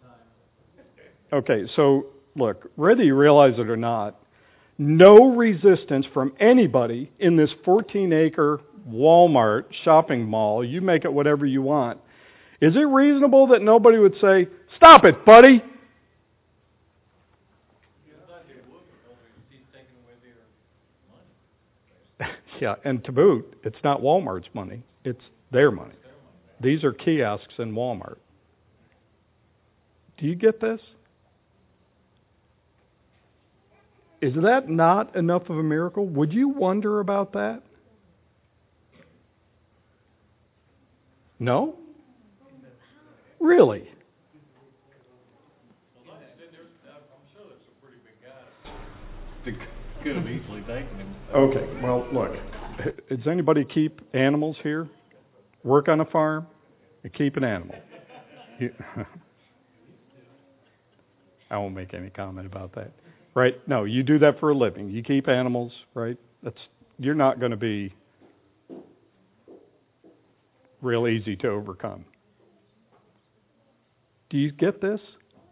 Okay, so look, whether you realize it or not, no resistance from anybody in this fourteen acre Walmart shopping mall. You make it whatever you want. Is it reasonable that nobody would say, stop it, buddy? Yeah, and to boot, it's not Walmart's money. It's their money. These are kiosks in Walmart. Do you get this? Is that not enough of a miracle? Would you wonder about that? No? Really? Could have easily taken him. Okay, well, look. Does anybody keep animals here? Work on a farm? You keep an animal. You, I won't make any comment about that. Right? No, you do that for a living. You keep animals, right? That's you're not going to be real easy to overcome. Do you get this?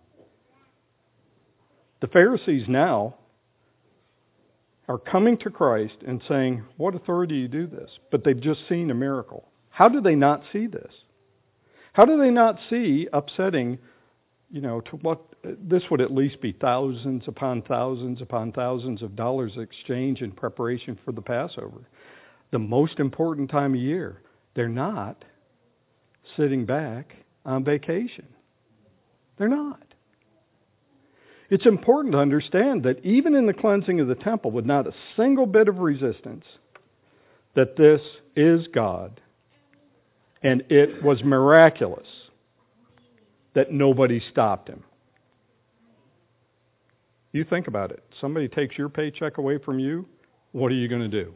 The Pharisees now are coming to Christ and saying, what authority do you do this? But they've just seen a miracle. How do they not see this? How do they not see upsetting, you know, to what, this would at least be thousands upon thousands upon thousands of dollars exchange in preparation for the Passover. The most important time of year. they're not sitting back on vacation. They're not. It's important to understand that even in the cleansing of the temple, with not a single bit of resistance, that this is God. And it was miraculous that nobody stopped him. You think about it. Somebody takes your paycheck away from you, what are you going to do?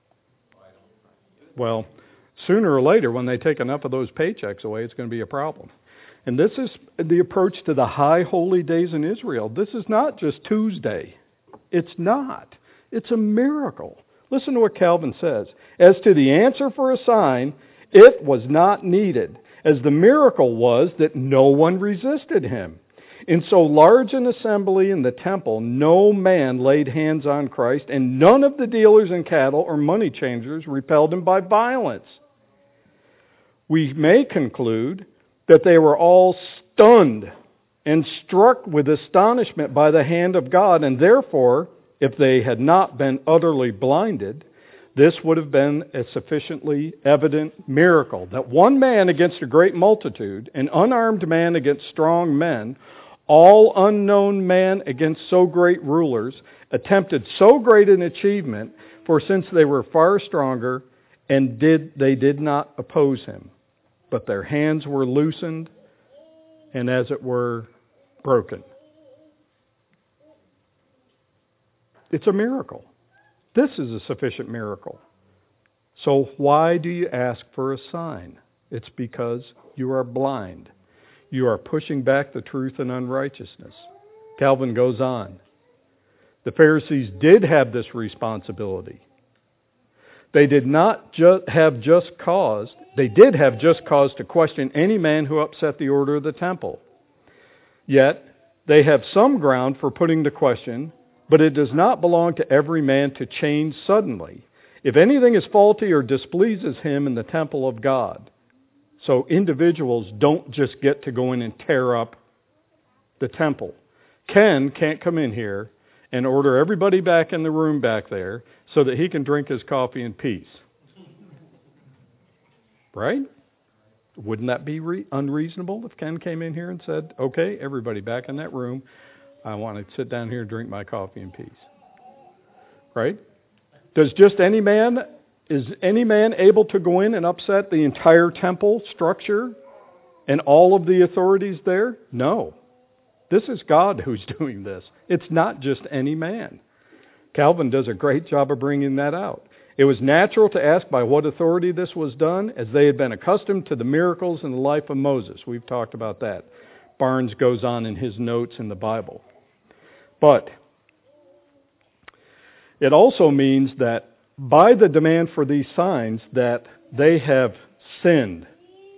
Well, sooner or later, when they take enough of those paychecks away, it's going to be a problem. And this is the approach to the high holy days in Israel. This is not just Tuesday. It's not. It's a miracle. Listen to what Calvin says. As to the answer for a sign, it was not needed, as the miracle was that no one resisted him. In so large an assembly in the temple, no man laid hands on Christ, and none of the dealers in cattle or money changers repelled him by violence. We may conclude that they were all stunned and struck with astonishment by the hand of God, and therefore, if they had not been utterly blinded, this would have been a sufficiently evident miracle, that one man against a great multitude, an unarmed man against strong men, all unknown man against so great rulers, attempted so great an achievement, for since they were far stronger, and did they did not oppose him, but their hands were loosened, and as it were, broken. It's a miracle. This is a sufficient miracle. So why do you ask for a sign? It's because you are blind. You are pushing back the truth in unrighteousness. Calvin goes on. The Pharisees did have this responsibility. They did not ju- have just cause, they did have just cause to question any man who upset the order of the temple. Yet, they have some ground for putting the question, but it does not belong to every man to change suddenly, if anything is faulty or displeases him in the temple of God. So individuals don't just get to go in and tear up the temple. Ken can't come in here and order everybody back in the room back there so that he can drink his coffee in peace. Right? Wouldn't that be re- unreasonable if Ken came in here and said, okay, everybody back in that room, I want to sit down here and drink my coffee in peace. Right? Does just any man, is any man able to go in and upset the entire temple structure and all of the authorities there? No. This is God who's doing this. It's not just any man. Calvin does a great job of bringing that out. It was natural to ask by what authority this was done, as they had been accustomed to the miracles in the life of Moses. We've talked about that. Barnes goes on in his notes in the Bible. But it also means that by the demand for these signs that they have sinned.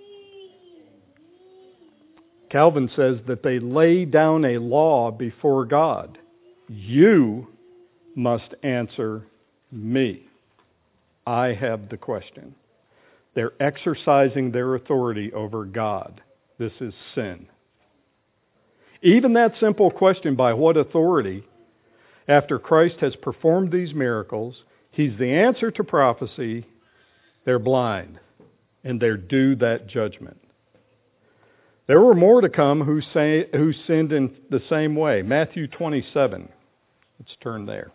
Calvin says that they lay down a law before God. You must answer me. I have the question. They're exercising their authority over God. This is sin. Even that simple question, by what authority, after Christ has performed these miracles, He's the answer to prophecy, they're blind, and they're due that judgment. There were more to come who, say, who sinned in the same way. Matthew twenty-seven. Let's turn there.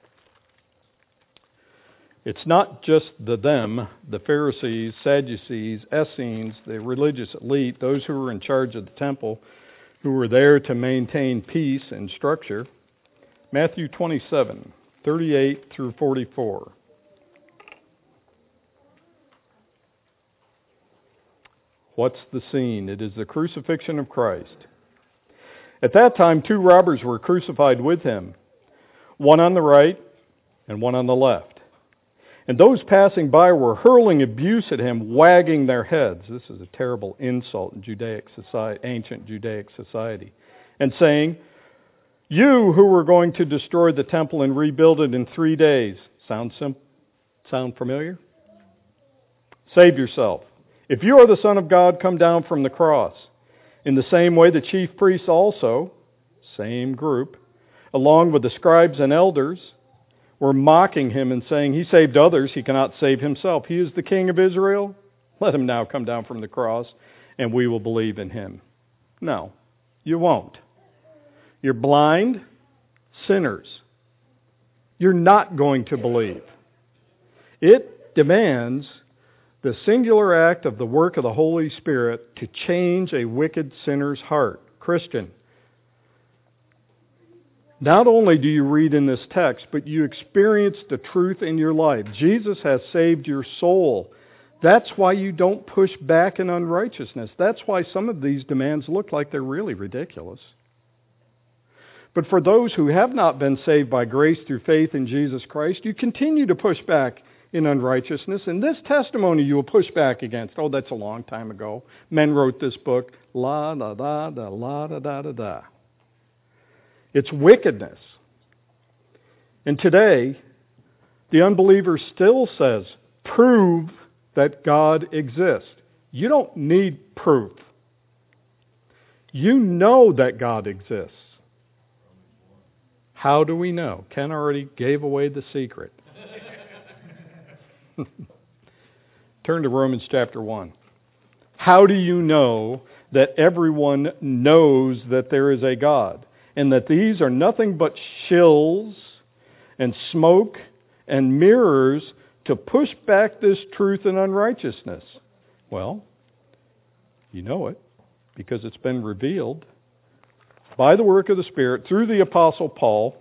It's not just the them, the Pharisees, Sadducees, Essenes, the religious elite, those who were in charge of the temple, who were there to maintain peace and structure. Matthew twenty-seven, thirty-eight through forty-four. What's the scene? It is the crucifixion of Christ. At that time, two robbers were crucified with him, one on the right and one on the left. And those passing by were hurling abuse at him, wagging their heads. This is a terrible insult in Judaic society, ancient Judaic society. And saying, you who were going to destroy the temple and rebuild it in three days. Sound sim- sound familiar? Save yourself. If you are the Son of God, come down from the cross. In the same way, the chief priests also, same group, along with the scribes and elders, were mocking him and saying, he saved others, he cannot save himself. He is the King of Israel. Let him now come down from the cross, and we will believe in him. No, you won't. You're blind sinners. You're not going to believe. It demands the singular act of the work of the Holy Spirit to change a wicked sinner's heart. Christian, not only do you read in this text, but you experience the truth in your life. Jesus has saved your soul. That's why you don't push back in unrighteousness. That's why some of these demands look like they're really ridiculous. But for those who have not been saved by grace through faith in Jesus Christ, you continue to push back in unrighteousness. And this testimony you will push back against. Oh, that's a long time ago. Men wrote this book. La da da da la da da da da. It's wickedness. And today, the unbeliever still says, prove that God exists. You don't need proof. You know that God exists. How do we know? Ken already gave away the secret. Turn to Romans chapter one. How do you know that everyone knows that there is a God, and that these are nothing but shills and smoke and mirrors to push back this truth and unrighteousness? Well, you know it because it's been revealed by the work of the Spirit through the Apostle Paul.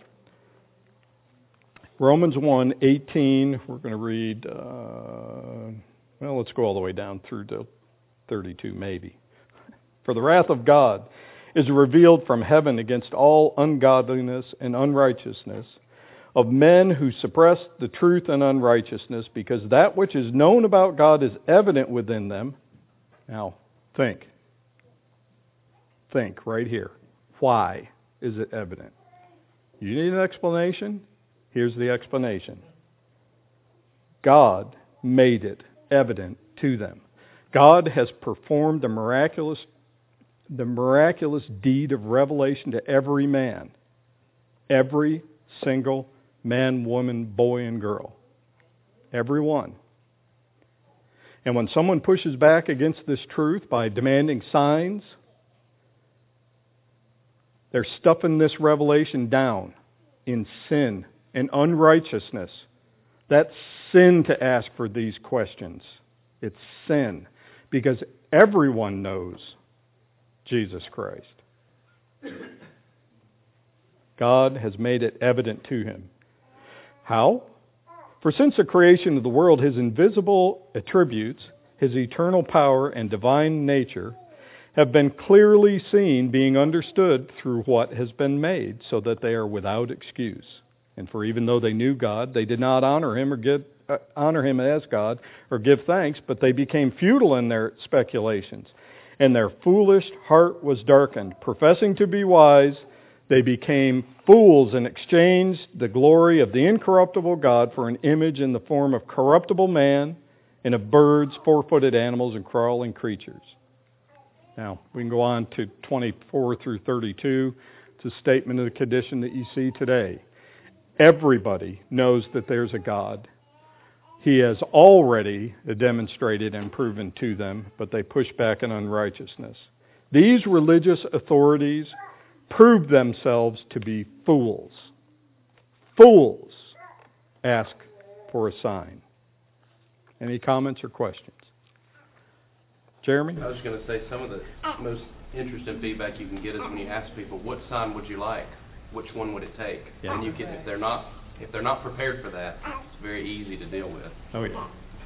Romans one eighteen, we're going to read, uh, well, let's go all the way down through to thirty-two maybe. For the wrath of God is revealed from heaven against all ungodliness and unrighteousness of men who suppress the truth and unrighteousness, because that which is known about God is evident within them. Now, think. Think right here. Why is it evident? You need an explanation? Here's the explanation. God made it evident to them. God has performed the miraculous the miraculous deed of revelation to every man. Every single man, woman, boy, and girl. Every one. And when someone pushes back against this truth by demanding signs, they're stuffing this revelation down in sin and unrighteousness. That's sin to ask for these questions. It's sin. Because everyone knows Jesus Christ. God has made it evident to him. How? For since the creation of the world, his invisible attributes, his eternal power and divine nature, have been clearly seen, being understood through what has been made, so that they are without excuse. And for even though they knew God, they did not honor him or give uh, honor him as God or give thanks, but they became futile in their speculations, and their foolish heart was darkened. Professing to be wise, they became fools and exchanged the glory of the incorruptible God for an image in the form of corruptible man and of birds, four-footed animals, and crawling creatures. Now, we can go on to twenty-four through thirty-two. It's a statement of the condition that you see today. Everybody knows that there's a God. He has already demonstrated and proven to them, but they push back in unrighteousness. These religious authorities prove themselves to be fools. Fools ask for a sign. Any comments or questions? Jeremy? I was going to say some of the most interesting feedback you can get is when you ask people, what sign would you like? Which one would it take? Yeah. And you can, if they're not, if they're not prepared for that, it's very easy to deal with. Oh, yeah.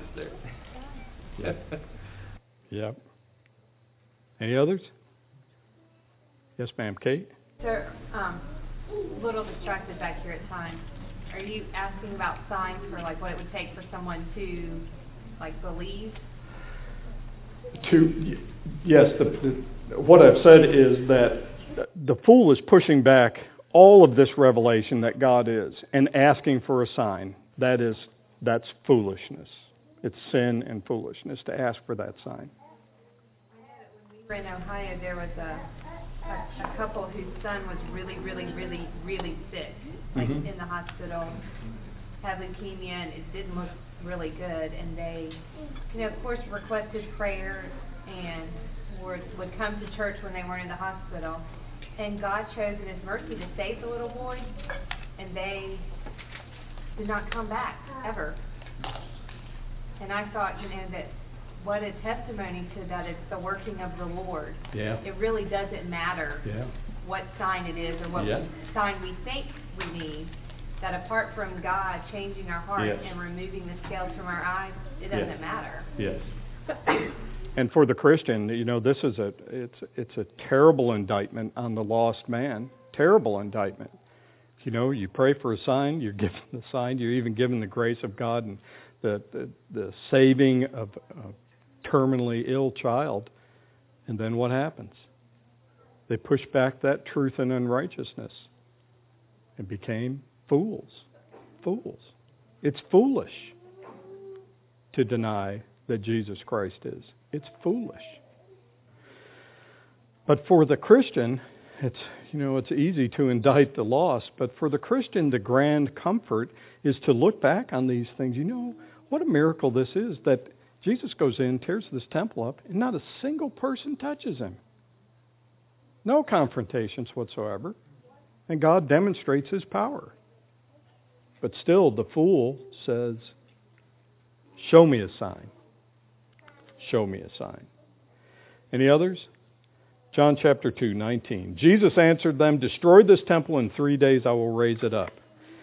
Yep. Yep. Any others? Yes, ma'am. Kate? Sir, um, a little distracted back here at times. Are you asking about signs for like what it would take for someone to like believe? To yes, the, the, what I've said is that the fool is pushing back all of this revelation that God is and asking for a sign. That is, that's foolishness. It's sin and foolishness to ask for that sign. When we were in Ohio, there was a a, a couple whose son was really, really, really, really sick, like mm-hmm. in the hospital, had leukemia, and it didn't look really good. And they, you know, of course, requested prayer and were, would come to church when they weren't in the hospital. And God chose in His mercy to save the little boy, and they did not come back, ever. And I thought, you know, that what a testimony to that it's the working of the Lord. Yeah. It really doesn't matter Yeah. what sign it is or what Yeah. sign we think we need, that apart from God changing our hearts Yes. and removing the scales from our eyes, it doesn't Yes. matter. Yes. And for the Christian, you know, this is a it's it's a terrible indictment on the lost man. Terrible indictment. You know, you pray for a sign, you're given the sign, you're even given the grace of God and the the, the saving of a terminally ill child, and then what happens? They push back that truth in unrighteousness and became fools. Fools. It's foolish to deny that Jesus Christ is. It's foolish. But for the Christian, it's, you know, it's easy to indict the lost, but for the Christian, the grand comfort is to look back on these things. You know, what a miracle this is that Jesus goes in, tears this temple up, and not a single person touches him. No confrontations whatsoever. And God demonstrates His power. But still, the fool says, show me a sign. Show me a sign. Any others? John chapter two, nineteen. Jesus answered them, destroy this temple in three days, I will raise it up.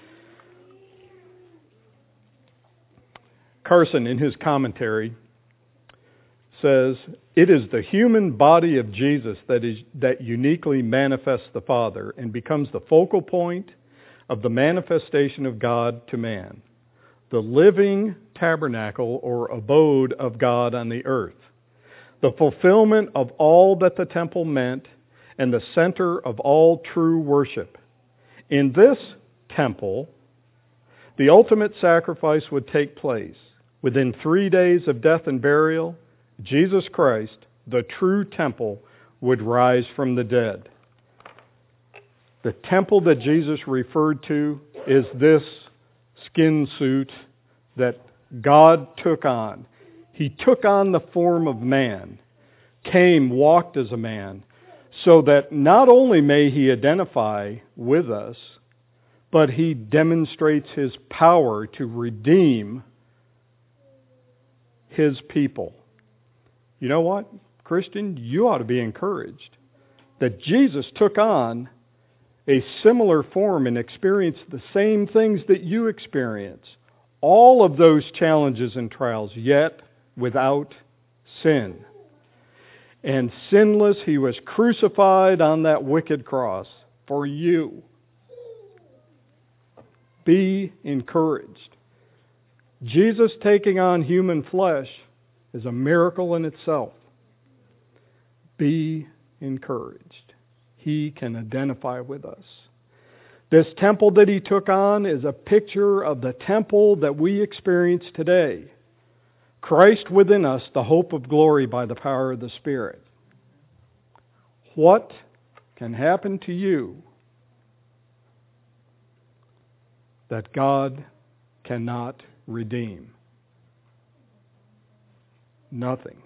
Carson, in his commentary, says, it is the human body of Jesus that is that uniquely manifests the Father and becomes the focal point of the manifestation of God to man, the living tabernacle or abode of God on the earth, the fulfillment of all that the temple meant and the center of all true worship. In this temple, the ultimate sacrifice would take place. Within three days of death and burial, Jesus Christ, the true temple, would rise from the dead. The temple that Jesus referred to is this skin suit that God took on. He took on the form of man, came, walked as a man, so that not only may He identify with us, but He demonstrates His power to redeem His people. You know what, Christian? You ought to be encouraged that Jesus took on a similar form and experienced the same things that you experience. All of those challenges and trials, yet without sin. And sinless, He was crucified on that wicked cross for you. Be encouraged. Jesus taking on human flesh is a miracle in itself. Be encouraged. He can identify with us. This temple that He took on is a picture of the temple that we experience today. Christ within us, the hope of glory by the power of the Spirit. What can happen to you that God cannot redeem? Nothing.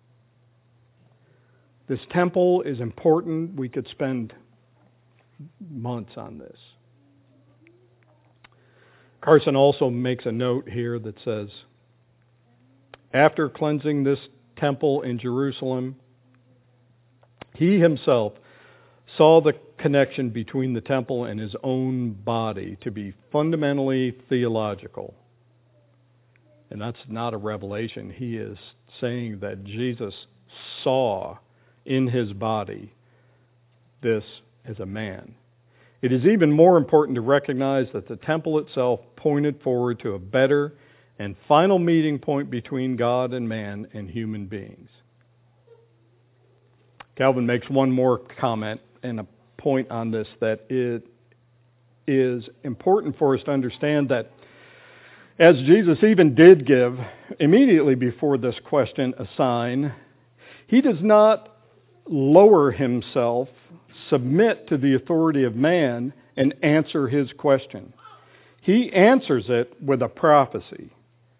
This temple is important. We could spend months on this. Carson also makes a note here that says, after cleansing this temple in Jerusalem, He Himself saw the connection between the temple and His own body to be fundamentally theological. And that's not a revelation. He is saying that Jesus saw in His body this as a man. It is even more important to recognize that the temple itself pointed forward to a better and final meeting point between God and man and human beings. Calvin makes one more comment and a point on this, that it is important for us to understand that as Jesus even did give, immediately before this question, a sign, He does not lower Himself, submit to the authority of man, and answer his question. he answers it with a prophecy.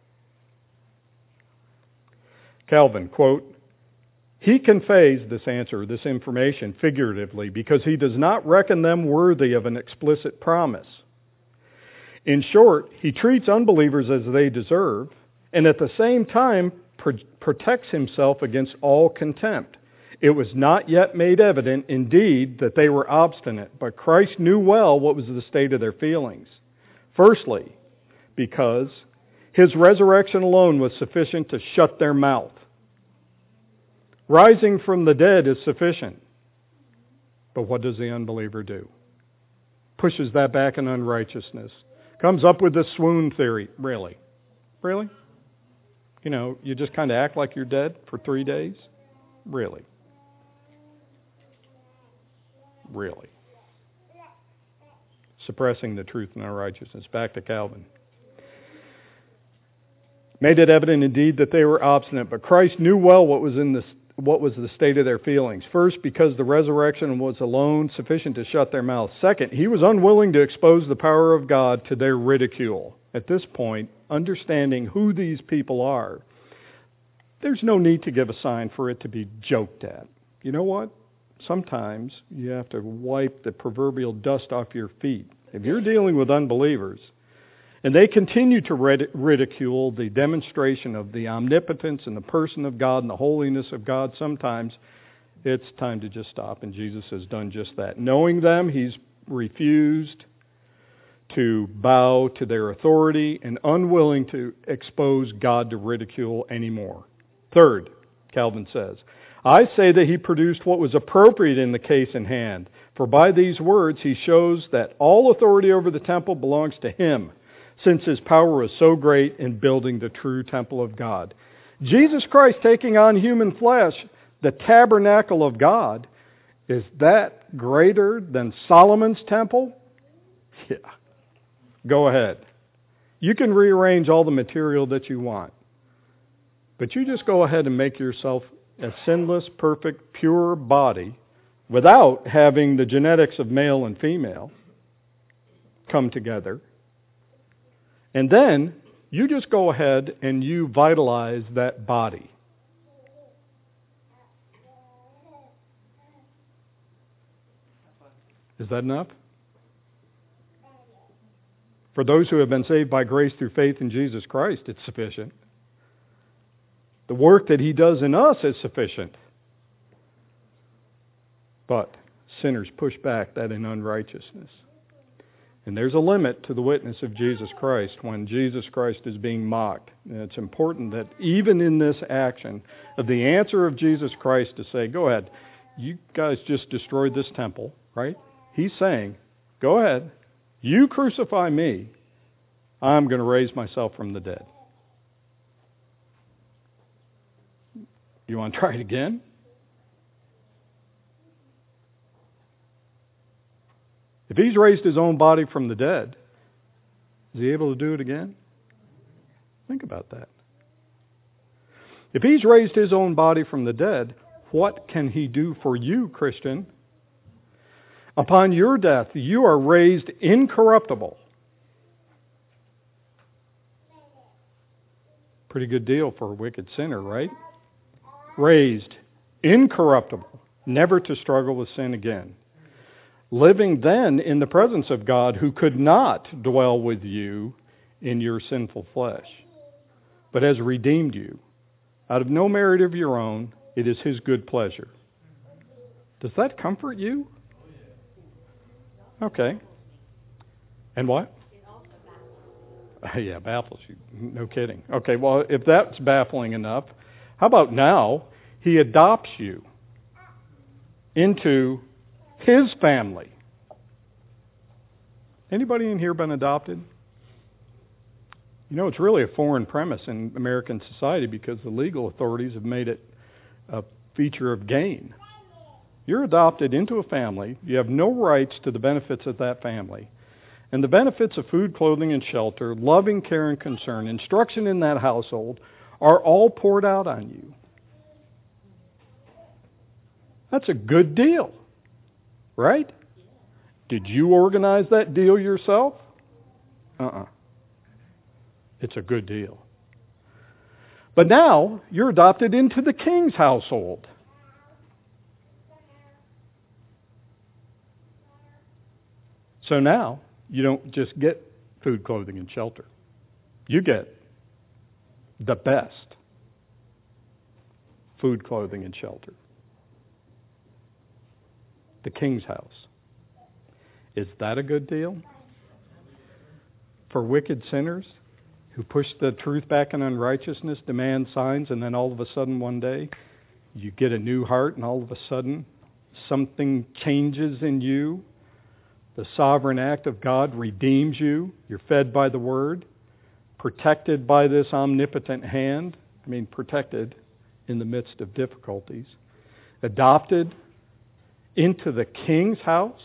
Calvin, quote, "He conveys this answer, this information, figuratively, because he does not reckon them worthy of an explicit promise. In short, he treats unbelievers as they deserve, and at the same time pr- protects himself against all contempt. It was not yet made evident, indeed, that they were obstinate, but Christ knew well what was the state of their feelings. Firstly, because his resurrection alone was sufficient to shut their mouth. Rising from the dead is sufficient. But what does the unbeliever do? Pushes that back in unrighteousness. Comes up with the swoon theory. Really? Really? You know, you just kind of act like you're dead for three days? Really? Really? Suppressing the truth in unrighteousness. Back to Calvin. Made it evident indeed that they were obstinate, but Christ knew well what was in the what was the state of their feelings. First, because the resurrection was alone sufficient to shut their mouths. Second, he was unwilling to expose the power of God to their ridicule. At this point, understanding who these people are, there's no need to give a sign for it to be joked at. You know what? Sometimes you have to wipe the proverbial dust off your feet. If you're dealing with unbelievers, and they continue to ridicule the demonstration of the omnipotence and the person of God and the holiness of God, sometimes it's time to just stop. And Jesus has done just that. Knowing them, he's refused to bow to their authority and unwilling to expose God to ridicule anymore. Third, Calvin says, I say that he produced what was appropriate in the case in hand. For by these words he shows that all authority over the temple belongs to him, since his power was so great in building the true temple of God. Jesus Christ taking on human flesh, the tabernacle of God, is that greater than Solomon's temple? Yeah. Go ahead. You can rearrange all the material that you want. But you just go ahead and make yourself a sinless, perfect, pure body without having the genetics of male and female come together. And then you just go ahead and you vitalize that body. Is that enough? For those who have been saved by grace through faith in Jesus Christ, it's sufficient. The work that he does in us is sufficient. But sinners push back that in unrighteousness. And there's a limit to the witness of Jesus Christ when Jesus Christ is being mocked. And it's important that even in this action of the answer of Jesus Christ to say, go ahead, you guys just destroyed this temple, right? He's saying, go ahead, you crucify me, I'm going to raise myself from the dead. You want to try it again? If he's raised his own body from the dead, is he able to do it again? Think about that. If he's raised his own body from the dead, what can he do for you, Christian? Upon your death, you are raised incorruptible. Pretty good deal for a wicked sinner, right? Raised incorruptible, never to struggle with sin again. Living then in the presence of God, who could not dwell with you in your sinful flesh, but has redeemed you. Out of no merit of your own, it is his good pleasure. Does that comfort you? Okay. And what? Uh, yeah, baffles you. No kidding. Okay, well, if that's baffling enough, how about now he adopts you into his family. Anybody in here been adopted? You know, it's really a foreign premise in American society because the legal authorities have made it a feature of gain. You're adopted into a family. You have no rights to the benefits of that family. And the benefits of food, clothing, and shelter, loving care and concern, instruction in that household are all poured out on you. That's a good deal. Right? Did you organize that deal yourself? Uh-uh. It's a good deal. But now you're adopted into the king's household. So now you don't just get food, clothing, and shelter. You get the best food, clothing, and shelter. The king's house. Is that a good deal? For wicked sinners who push the truth back in unrighteousness, demand signs, and then all of a sudden one day you get a new heart and all of a sudden something changes in you. The sovereign act of God redeems you. You're fed by the Word, protected by this omnipotent hand. I mean, protected in the midst of difficulties. Adopted into the king's house.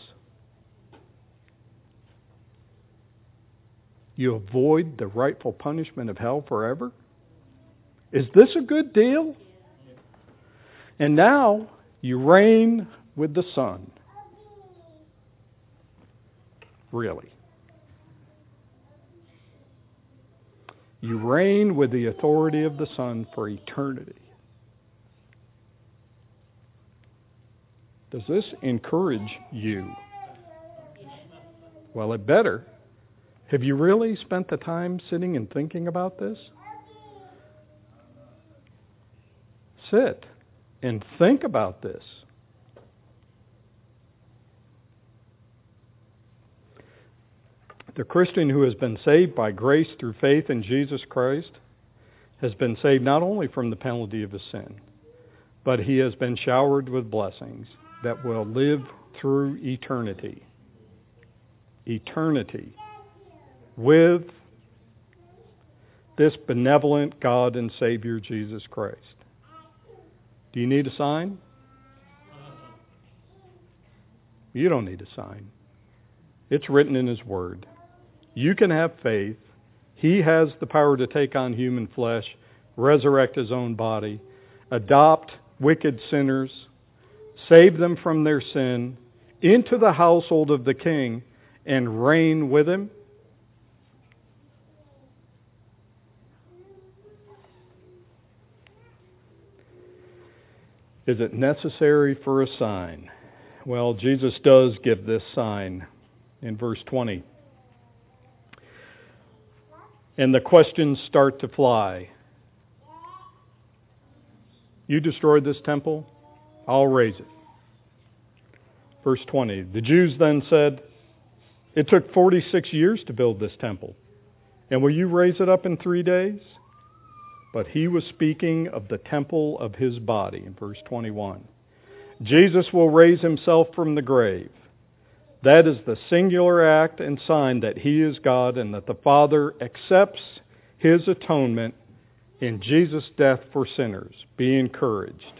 You avoid the rightful punishment of hell forever. Is this a good deal? And now you reign with the Son. Really. You reign with the authority of the Son for eternity. Does this encourage you? Well, it better. Have you really spent the time sitting and thinking about this? Sit and think about this. The Christian who has been saved by grace through faith in Jesus Christ has been saved not only from the penalty of his sin, but he has been showered with blessings that will live through eternity. Eternity. With this benevolent God and Savior, Jesus Christ. Do you need a sign? You don't need a sign. It's written in His Word. You can have faith. He has the power to take on human flesh, resurrect His own body, adopt wicked sinners, save them from their sin, into the household of the King, and reign with Him. Is it necessary for a sign? Well, Jesus does give this sign in verse twenty. And the questions start to fly. You destroyed this temple, I'll raise it. Verse twenty. The Jews then said, it took forty-six years to build this temple, and will you raise it up in three days? But he was speaking of the temple of his body in verse twenty-one. Jesus will raise himself from the grave. That is the singular act and sign that he is God and that the Father accepts his atonement in Jesus' death for sinners. Be encouraged.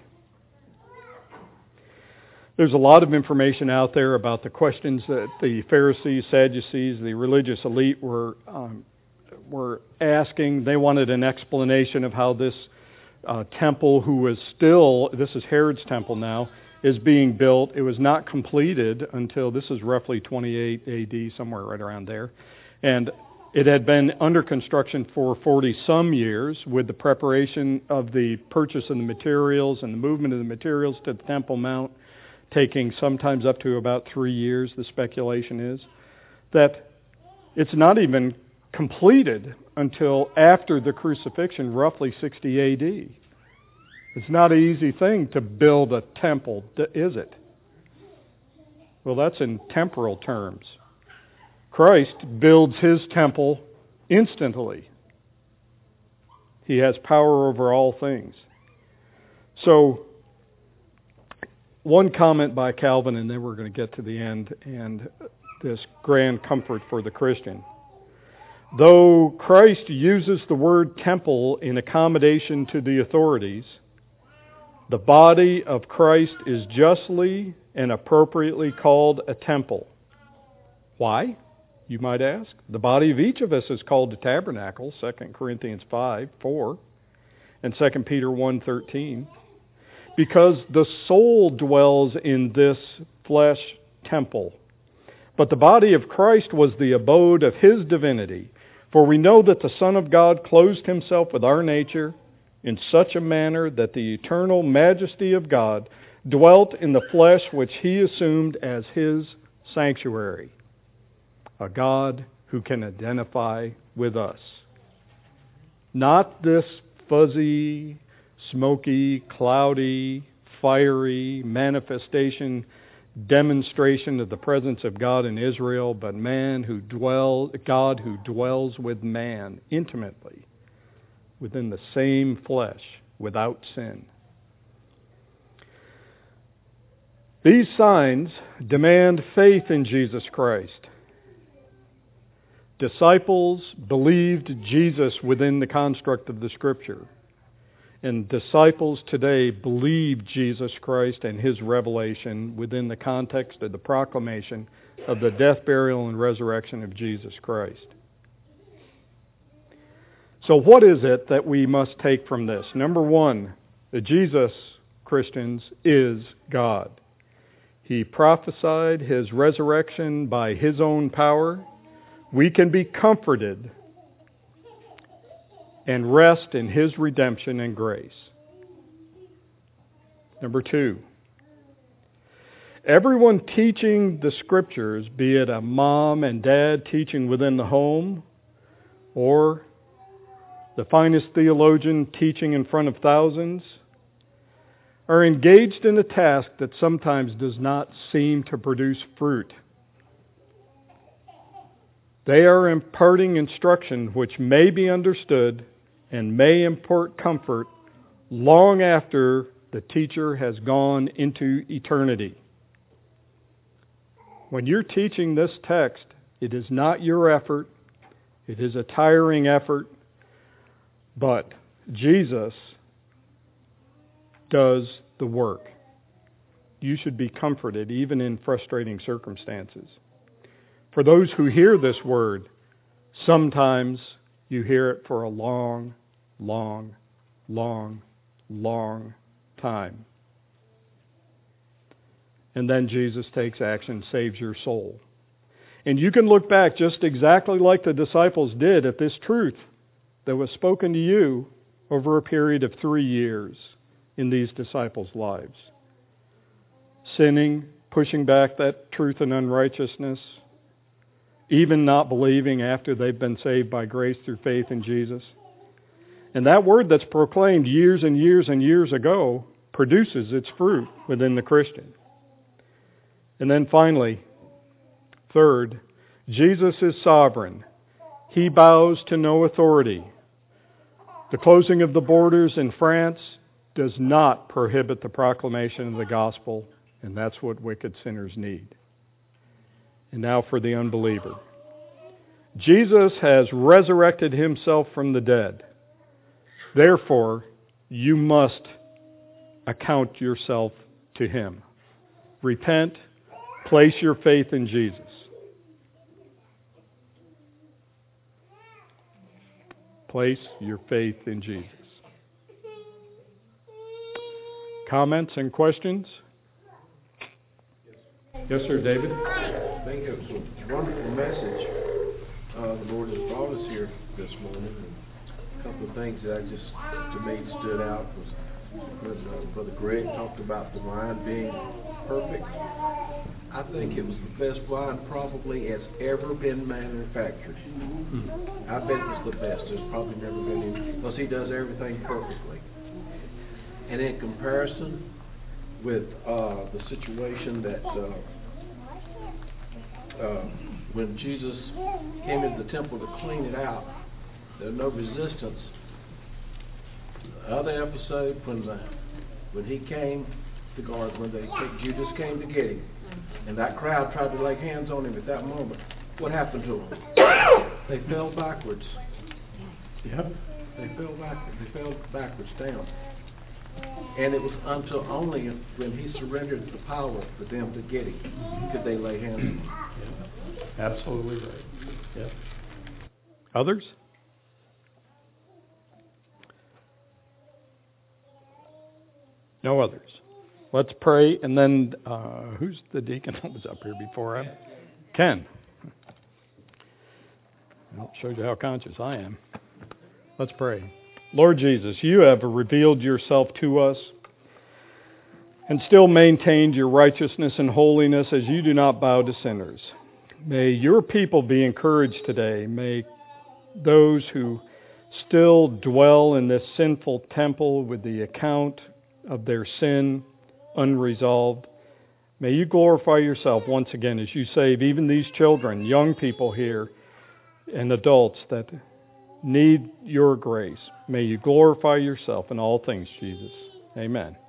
There's a lot of information out there about the questions that the Pharisees, Sadducees, the religious elite were um, were asking. They wanted an explanation of how this uh, temple, who was still, this is Herod's temple now, is being built. It was not completed until, this is roughly twenty-eight A D, somewhere right around there. And it had been under construction for forty some years, with the preparation of the purchase of the materials and the movement of the materials to the Temple Mount taking sometimes up to about three years, the speculation is, that it's not even completed until after the crucifixion, roughly sixty A D. It's not an easy thing to build a temple, is it? Well, that's in temporal terms. Christ builds His temple instantly. He has power over all things. So, one comment by Calvin, and then we're going to get to the end, and this grand comfort for the Christian. Though Christ uses the word temple in accommodation to the authorities, the body of Christ is justly and appropriately called a temple. Why, you might ask? The body of each of us is called a tabernacle, Second Corinthians five four, and Second Peter one thirteen, because the soul dwells in this flesh temple, But the body of Christ was the abode of His divinity. For we know that the Son of God clothed Himself with our nature in such a manner that the eternal majesty of God dwelt in the flesh which He assumed as His sanctuary, a God who can identify with us. Not this fuzzy, smoky, cloudy, fiery manifestation, demonstration of the presence of God in Israel, but man who dwell, God who dwells with man intimately within the same flesh without sin. These signs demand faith in Jesus Christ. Disciples believed Jesus within the construct of the Scripture. And disciples today believe Jesus Christ and His revelation within the context of the proclamation of the death, burial, and resurrection of Jesus Christ. So what is it that we must take from this? Number one, that Jesus, Christians, is God. He prophesied His resurrection by His own power. We can be comforted and rest in His redemption and grace. Number two, everyone teaching the Scriptures, be it a mom and dad teaching within the home, or the finest theologian teaching in front of thousands, are engaged in a task that sometimes does not seem to produce fruit. They are imparting instruction which may be understood and may impart comfort long after the teacher has gone into eternity. When you're teaching this text, it is not your effort. It is a tiring effort. But Jesus does the work. You should be comforted even in frustrating circumstances. For those who hear this word, sometimes you hear it for a long, long, long, long time. And then Jesus takes action, saves your soul. And you can look back just exactly like the disciples did at this truth that was spoken to you over a period of three years in these disciples' lives. Sinning, pushing back that truth in unrighteousness, even not believing after they've been saved by grace through faith in Jesus. And that word that's proclaimed years and years and years ago produces its fruit within the Christian. And then finally, third, Jesus is sovereign. He bows to no authority. The closing of the borders in France does not prohibit the proclamation of the gospel, and that's what wicked sinners need. And now for the unbeliever. Jesus has resurrected Himself from the dead. Therefore, you must account yourself to Him. Repent, place your faith in Jesus. Place your faith in Jesus. Comments and questions? Yes, sir, David? I think it was a wonderful message. Uh, the Lord has brought us here this morning. And a couple of things that I just, to me, stood out was when uh, Brother Greg talked about the wine being perfect. I think it was the best wine probably has ever been manufactured. Mm-hmm. I bet it was the best. There's probably never been any, because He does everything perfectly. And in comparison with uh, the situation that uh, uh, when Jesus came into the temple to clean it out, there was no resistance. The other episode when the, when he came, the guard, when they Judas came to get Him, and that crowd tried to lay hands on Him at that moment, what happened to them? They fell backwards. Yep. They fell backwards. They fell backwards down. And it was until only when He surrendered the power for them to get Him could they lay hands on Him. Yeah. Absolutely right. Yeah. Others? No others. Let's pray, and then uh, who's the deacon that was up here before? I, Ken. Well, shows you how conscious I am. Let's pray. Lord Jesus, you have revealed yourself to us and still maintained your righteousness and holiness as you do not bow to sinners. May your people be encouraged today. May those who still dwell in this sinful temple with the account of their sin unresolved, may you glorify yourself once again as you save even these children, young people here, and adults that need your grace. May you glorify yourself in all things, Jesus. Amen.